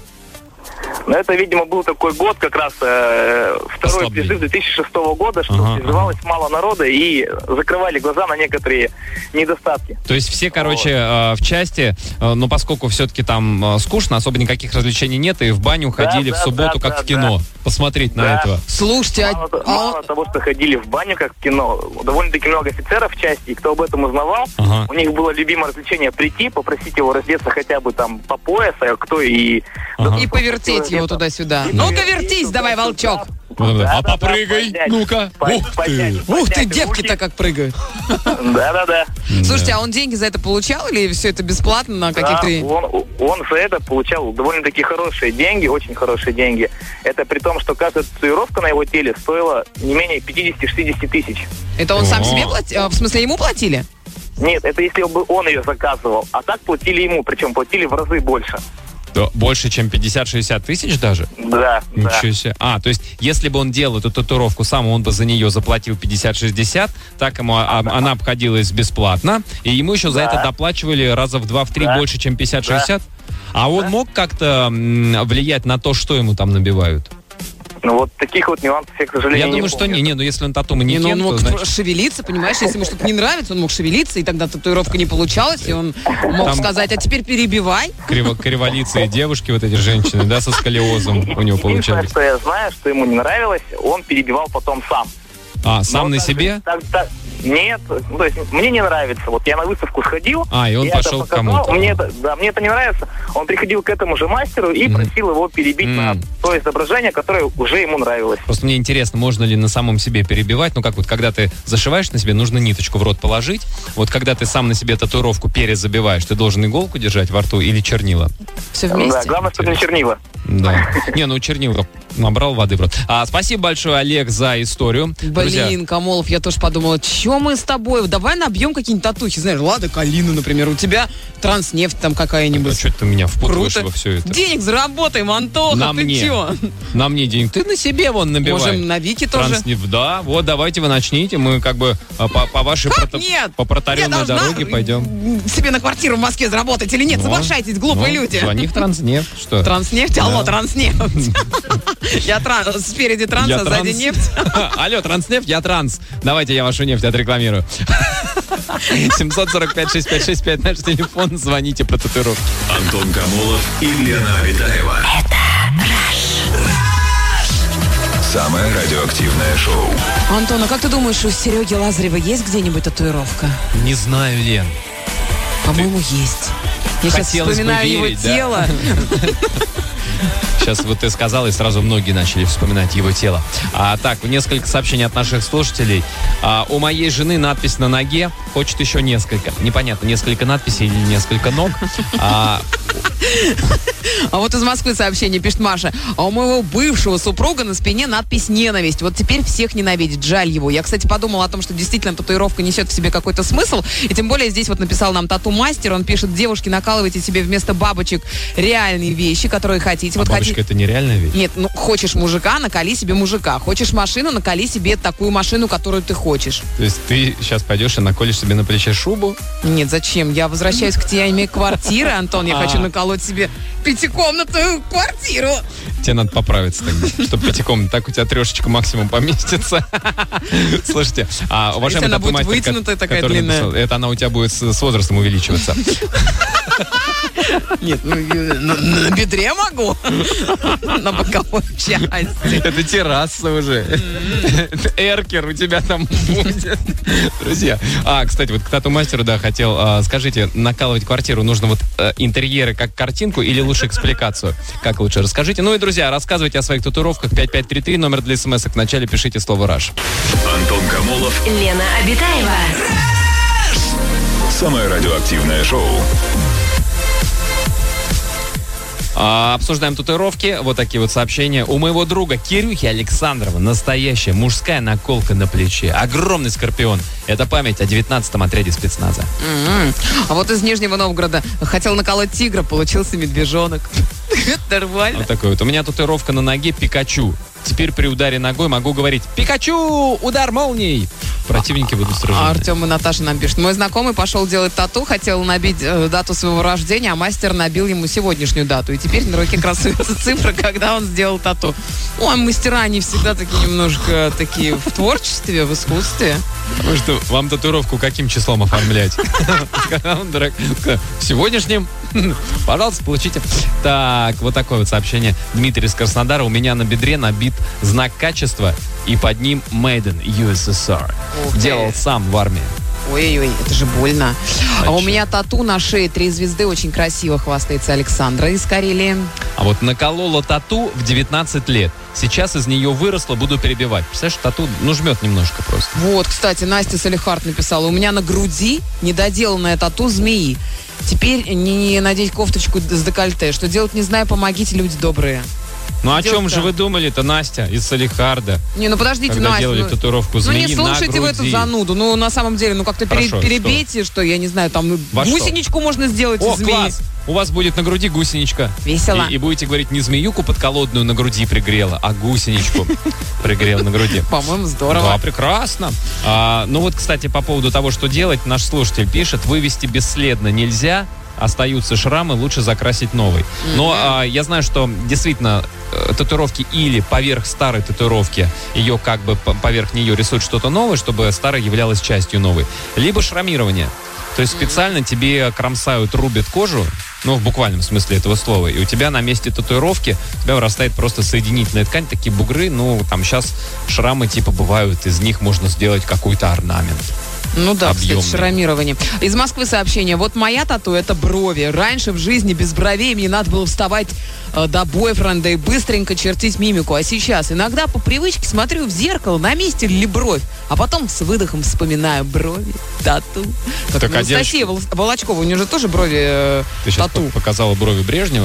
I: Но это, видимо, был такой год, как раз второй призыв 2006 года, что призывалось мало народа и закрывали глаза на некоторые недостатки.
B: То есть все, короче, в части, но поскольку все-таки там скучно, особо никаких развлечений нет, и в баню ходили в субботу, как в кино, посмотреть на этого.
D: Слушайте,
I: мало того, что ходили в баню, как в кино, довольно-таки много офицеров в части, и кто об этом узнавал, у них было любимое развлечение прийти, попросить его раздеться хотя бы там по пояс, а кто и...
D: И повертеть его туда-сюда. Ну-ка, вертись, давай, волчок.
B: А попрыгай, ну-ка.
D: Ух ты, девки-то как прыгают.
I: Да-да-да.
D: Слушайте, а он деньги за это получал или все это бесплатно на каких-то...
I: Он за это получал довольно-таки хорошие деньги, очень хорошие деньги. Это при том, что каждая татуировка на его теле стоила не менее 50-60 тысяч.
D: Это он сам себе платил? В смысле, ему платили?
I: Нет, это если бы он ее заказывал. А так платили ему, причем платили в разы больше.
B: Больше, чем 50-60 тысяч даже?
I: Да.
B: Ничего себе. То есть, если бы он делал эту татуировку сам, он бы за нее заплатил 50-60, так ему она обходилась бесплатно, и ему еще за это доплачивали раза в 2-3 больше, чем 50-60? А он мог как-то влиять на то, что ему там набивают?
I: Ну, вот таких вот нюансов я, к сожалению,
B: я думаю, что не, ну если он тату-манекен,
D: он мог
B: то, значит...
D: шевелиться, понимаешь, если ему что-то не нравится, он мог шевелиться, и тогда татуировка не получалась, и он мог сказать, а теперь перебивай.
B: Криволицые девушки, вот эти женщины, да, со сколиозом у него получались.
I: Единственное, что я знаю, что ему не нравилось, он перебивал потом сам.
B: Сам на себе?
I: Нет, то есть мне не нравится. Вот я на выставку сходил.
B: И он пошел к кому-то.
I: Мне это не нравится. Он приходил к этому же мастеру и просил его перебить на то изображение, которое уже ему нравилось.
B: Просто мне интересно, можно ли на самом себе перебивать. Ну, как вот, когда ты зашиваешь на себе, нужно ниточку в рот положить. Вот когда ты сам на себе татуировку перезабиваешь, ты должен иголку держать во рту или чернила?
D: Все вместе?
I: Да, главное, чтобы не чернила.
B: Да. Чернила набрал воды в рот. Спасибо большое, Олег, за историю.
D: Блин, Камолов, я тоже подумала, что мы с тобой? Давай набьем какие-нибудь татухи. Знаешь, Лада Калина, например, у тебя Транснефть там какая-нибудь.
B: Что ты меня впутываешь во все это?
D: Денег заработаем, Антоха, ты чё?
B: На мне денег. Ты на себе вон набивай.
D: Можем на Вике тоже.
B: Транснефть, да. Вот, давайте вы начните. Мы как бы по вашей по протаренной дороге пойдем.
D: Себе на квартиру в Москве заработать или нет? Соглашайтесь, глупые люди.
B: Звони в Транснефть. Что?
D: Транснефть? Алло, Транснефть. Я спереди транс, а сзади нефть.
B: Алло, Транснефть, я транс. Давайте я вашу нефть отрекламирую. 745-6565 наш телефон. Звоните про татуировку.
C: Антон Камолов и Лена Обитаева.
A: Это Rush.
C: Самое радиоактивное шоу.
D: Антон, а как ты думаешь, у Сереги Лазарева есть где-нибудь татуировка?
B: Не знаю, Лен.
D: По-моему, есть. Я сейчас вспоминаю его тело.
B: Сейчас вот ты сказал, и сразу многие начали вспоминать его тело. Так, несколько сообщений от наших слушателей. У моей жены надпись на ноге, хочет еще несколько. Непонятно, несколько надписей или несколько ног. А
D: вот из Москвы сообщение пишет Маша. А у моего бывшего супруга на спине надпись «Ненависть». Вот теперь всех ненавидит. Жаль его. Я, кстати, подумала о том, что действительно татуировка несет в себе какой-то смысл. И тем более здесь вот написал нам тату-мастер. Он пишет: девушки, накалывайте себе вместо бабочек реальные вещи, которые хотите. Вот
B: бабочка это нереальная вещь?
D: Нет, хочешь мужика, накали себе мужика. Хочешь машину, накали себе такую машину, которую ты хочешь.
B: То есть ты сейчас пойдешь и наколешь себе на плече шубу?
D: Нет, зачем? Я возвращаюсь к теме квартиры, Антон. Я хочу наколоть себе пятикомнатную квартиру.
B: Тебе надо поправиться тогда, чтобы пятикомнатная. Так у тебя трешечка максимум поместится. Слушайте, уважаемый
D: она будет вытянутая такая длинная.
B: Это она у тебя будет с возрастом увеличиваться.
D: Нет, на бедре могу. На боковой части.
B: Это терраса уже. Эркер у тебя там будет. Друзья. Кстати, вот к тату-мастеру, хотел. Скажите, накалывать квартиру нужно вот интерьеры как картинку или лучше экспликацию? Как лучше? Расскажите. Ну и, друзья, рассказывайте о своих татуировках. 5533, номер для смс-ок. В начале пишите слово «Раш».
C: Антон Камолов.
A: Лена Обитаева.
C: Самое радиоактивное шоу.
B: Обсуждаем татуировки. Вот такие вот сообщения. У моего друга Кирюхи Александрова настоящая мужская наколка на плече. Огромный скорпион. Это память о 19-м отряде спецназа.
D: А вот из Нижнего Новгорода хотел наколоть тигра, получился медвежонок. Нормально.
B: Вот такой вот. У меня татуировка на ноге Пикачу. Теперь при ударе ногой могу говорить: Пикачу! Удар молнией! Противники будут сражены.
D: Артем и Наташа нам пишут. Мой знакомый пошел делать тату, хотел набить дату своего рождения, а мастер набил ему сегодняшнюю дату. И теперь на руке красуется цифра, когда он сделал тату. Ой, мастера, они всегда такие немножко такие в творчестве, в искусстве.
B: Потому что вам татуировку каким числом оформлять? Сегодняшним? Пожалуйста, получите. Так, вот такое вот сообщение. Дмитрий из Краснодара. У меня на бедре набит знак качества и под ним Made in USSR. Делал сам в армии.
D: Ой-ой, это же больно. А у меня тату на шее 3 звезды. Очень красиво, хвастается Александра из Карелии.
B: А вот наколола тату в 19 лет. Сейчас из нее выросла, буду перебивать. Представляешь, тату, жмет немножко просто.
D: Вот, кстати, Настя Салихард написала. У меня на груди недоделанное тату змеи. Теперь не надеть кофточку с декольте. Что делать, не знаю, помогите, люди добрые.
B: Ну о чем
D: Девушка.
B: же вы думали-то, Настя, из Салихарда?
D: Не, ну подождите,
B: Когда
D: Настя.
B: делали татуировку змеи
D: не слушайте
B: на
D: в эту
B: груди.
D: зануду. Ну, на самом деле, ну как-то
B: Хорошо,
D: перебейте, что я не знаю, там
B: Во что?
D: гусеничку можно сделать
B: О,
D: из змеи.
B: класс! У вас будет на груди гусеничка.
D: Весело.
B: И будете говорить, не змеюку подколодную на груди пригрела, а гусеничку пригрела на груди.
D: По-моему, здорово.
B: Да, прекрасно. Ну вот, кстати, по поводу того, что делать, наш слушатель пишет, вывести бесследно нельзя, остаются шрамы, лучше закрасить новый. Но я знаю, что действительно татуировки или поверх старой татуировки, ее как бы поверх нее рисуют что-то новое, чтобы старая являлась частью новой. Либо шрамирование. То есть специально тебе кромсают, рубят кожу, ну, в буквальном смысле этого слова, и у тебя на месте татуировки у тебя вырастает просто соединительная ткань, такие бугры, ну, там сейчас шрамы типа бывают, из них можно сделать какой-то орнамент.
D: Ну да,
B: объемный.
D: кстати, шрамирование. Из Москвы сообщение. Вот моя тату — это брови. Раньше в жизни без бровей мне надо было вставать до бойфренда и быстренько чертить мимику. А сейчас иногда по привычке смотрю в зеркало, на месте ли бровь, а потом с выдохом вспоминаю брови, тату. Как
B: Так, а
D: Анастасия Волочкова, у нее же тоже брови
B: Ты сейчас
D: тату.
B: показала брови Брежнева?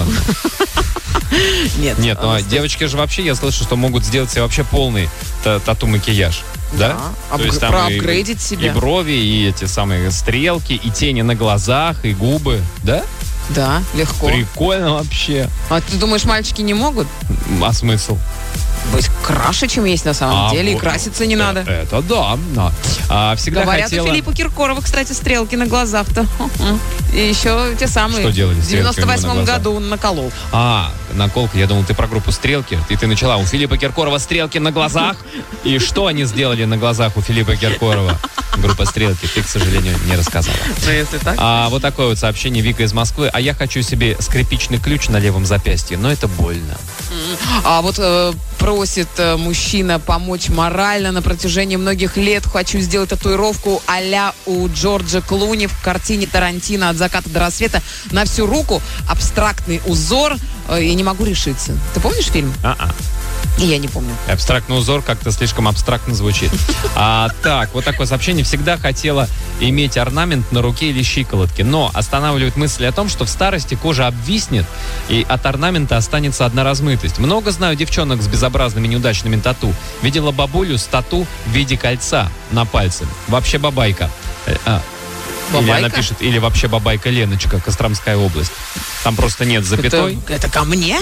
D: Нет.
B: Нет, ну, девочки же вообще, я слышу, что могут сделать себе вообще полный тату-макияж. Да?
D: Да,
B: То есть там
D: проапгрейдить себя.
B: И брови, и эти самые стрелки, и тени на глазах, и губы. Да?
D: Да, легко.
B: Прикольно вообще.
D: А ты думаешь, мальчики не могут
B: А смысл?
D: быть краше, чем есть на самом деле, и
B: вот,
D: краситься не надо?
B: Это да. Всегда
D: Говорят,
B: хотела...
D: у Филиппа Киркорова, кстати, стрелки на глазах-то. И еще те самые.
B: Что делали
D: В
B: стрелки у него на
D: 98-м
B: глазах?
D: году он наколол.
B: Наколка. Я думал, ты про группу «Стрелки». И ты начала у Филиппа Киркорова стрелки на глазах. И что они сделали на глазах у Филиппа Киркорова? Группа «Стрелки». Ты, к сожалению, не рассказала.
D: Ну, если так.
B: Вот такое вот сообщение Вика из Москвы. А я хочу себе скрипичный ключ на левом запястье, но это больно.
D: А вот просит мужчина помочь морально на протяжении многих лет. Хочу сделать татуировку а-ля у Джорджа Клуни в картине Тарантино «От заката до рассвета» на всю руку. Абстрактный узор. И не могу решиться. Ты помнишь фильм? И я не помню.
B: Абстрактный узор как-то слишком абстрактно звучит. Так, вот такое сообщение. Всегда хотела иметь орнамент на руке или щиколотке, но останавливает мысль о том, что в старости кожа обвиснет, и от орнамента останется одна размытость. Много знаю девчонок с безобразными неудачными тату. Видела бабулю с тату в виде кольца на пальце. Вообще бабайка. Или она пишет, или вообще бабайка Леночка, Костромская область. Там просто нет запятой.
D: Это ко мне?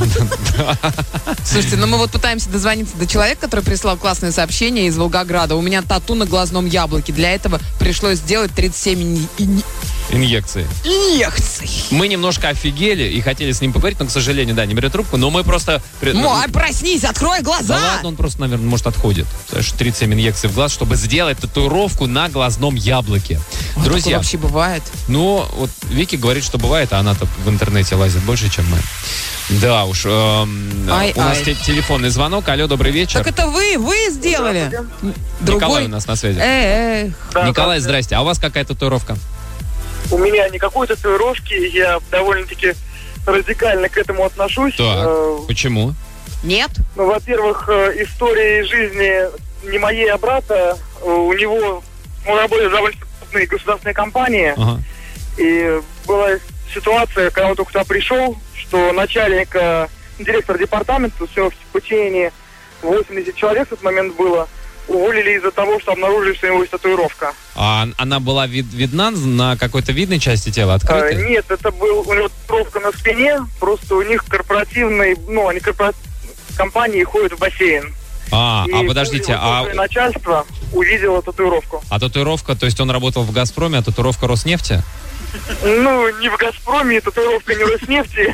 D: Слушайте, мы вот пытаемся дозвониться до человека, который прислал классное сообщение из Волгограда. У меня тату на глазном яблоке. Для этого пришлось сделать 37
B: инъекции. Мы немножко офигели и хотели с ним поговорить, но, к сожалению, не берет трубку. Но мы просто...
D: Проснись, открой глаза!
B: Да ладно, он просто, наверное, может, отходит. Потому что 37 инъекций в глаз, чтобы сделать татуировку на глазном яблоке. Друзья,
D: вообще бывает?
B: Ну, вот Вики говорит, что бывает, а она-то в интернете лазит больше, чем мы. Да уж. У нас телефонный звонок. Алло, добрый вечер.
D: Так это вы сделали?
B: Николай у нас на связи. Николай, здрасте. А у вас какая татуировка?
J: У меня никакой татуировки, я довольно-таки радикально к этому отношусь.
B: Так, почему?
D: Нет?
J: Ну, во-первых, история жизни не моей, а брата. У него, он работает в довольно крупной государственной компании. И была ситуация, когда он только туда пришел, что начальник, директор департамента, все в подчинении 80 человек в тот момент было, уволили из-за того, что обнаружили, что у него есть татуировка.
B: А она была видна на какой-то видной части тела, открытой?
J: Нет, это был у него татуировка на спине, просто у них корпоративный, они компании ходят в бассейн.
B: Подождите,
J: начальство увидело татуировку.
B: А татуировка, то есть он работал в «Газпроме», а татуировка «Роснефти»?
J: Ну, не в «Газпроме», татуировка не «Роснефти».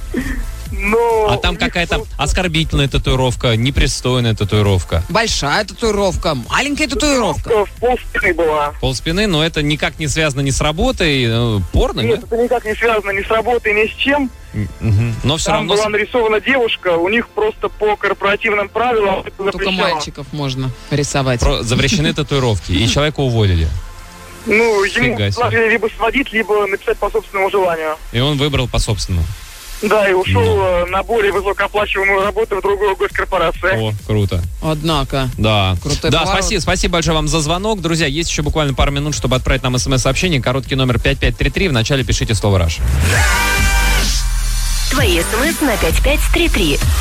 J: Но
B: там какая-то оскорбительная татуировка, непристойная татуировка.
D: Большая татуировка, маленькая татуировка.
J: В полспины была.
B: Полспины, но это никак не связано ни с работой, порно,
J: нет? Это никак не связано ни с работой, ни с чем.
B: Но все
J: там
B: равно...
J: была нарисована девушка, у них просто по корпоративным правилам это
D: только мальчиков можно рисовать.
B: Запрещены татуировки, и человека уволили.
J: Ну, ему предложили либо сводить, либо написать по собственному желанию.
B: И он выбрал по собственному.
J: Да, и ушел на более высокооплачиваемую работу в другую госкорпорацию.
B: О, круто.
D: Однако.
B: Да.
D: Крутой
B: спасибо большое вам за звонок. Друзья, есть еще буквально пару минут, чтобы отправить нам смс-сообщение. Короткий номер 5533. Вначале пишите слово «Раш».
A: Твои смс на 5533.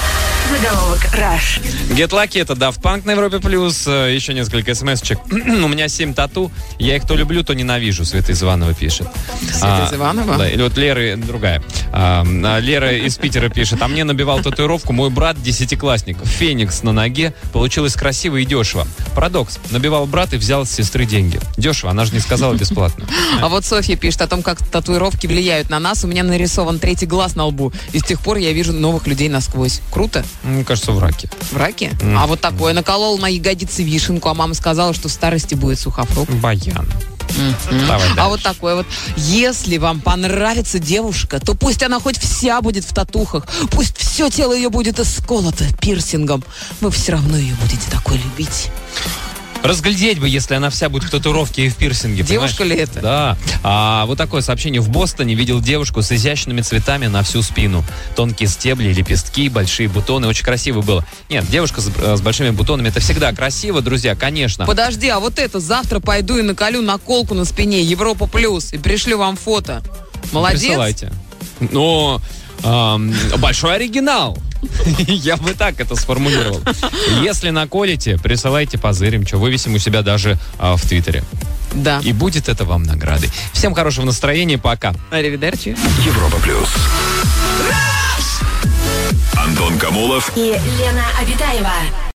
A: Заголовок Rush.
B: Get Lucky — это Daft Punk на Европе+. Еще несколько смс-чек. У меня 7 тату. Я их то люблю, то ненавижу, Света из Иванова пишет.
D: Света из Иванова?
B: Да, или вот Лера, другая. Лера из Питера пишет. А мне набивал татуировку мой брат, 10-классник. Феникс на ноге. Получилось красиво и дешево. Парадокс. Набивал брат и взял с сестры деньги. Дешево, она же не сказала бесплатно.
D: А вот Софья пишет о том, как татуировки влияют на нас. У меня нарисован 3-й глаз на лбу. И с тех пор я вижу новых людей насквозь. Круто?
B: Мне кажется, в раке.
D: В раке? А вот такое. Наколол на ягодице вишенку, а мама сказала, что в старости будет сухофрукт.
B: Баян.
D: А вот такое вот. Если вам понравится девушка, то пусть она хоть вся будет в татухах. Пусть все тело ее будет исколото пирсингом. Вы все равно ее будете такой любить.
B: Разглядеть бы, если она вся будет в татуировке и в пирсинге.
D: Девушка ли это?
B: Да. Вот такое сообщение. В Бостоне видел девушку с изящными цветами на всю спину. Тонкие стебли, лепестки, большие бутоны. Очень красиво было. Нет, девушка с большими бутонами — это всегда красиво, друзья, конечно.
D: Подожди, а вот это завтра пойду и наколю наколку на спине Европа Плюс и пришлю вам фото. Молодец.
B: Присылайте. Но большой оригинал. Я бы так это сформулировал. Если наколите, присылайте, позырим, что вывесим у себя даже в Твиттере.
D: Да.
B: И будет это вам наградой. Всем хорошего настроения, пока.
D: Аривидерчи.
C: Европа Плюс. Антон Камолов
A: И Лена Обитаева.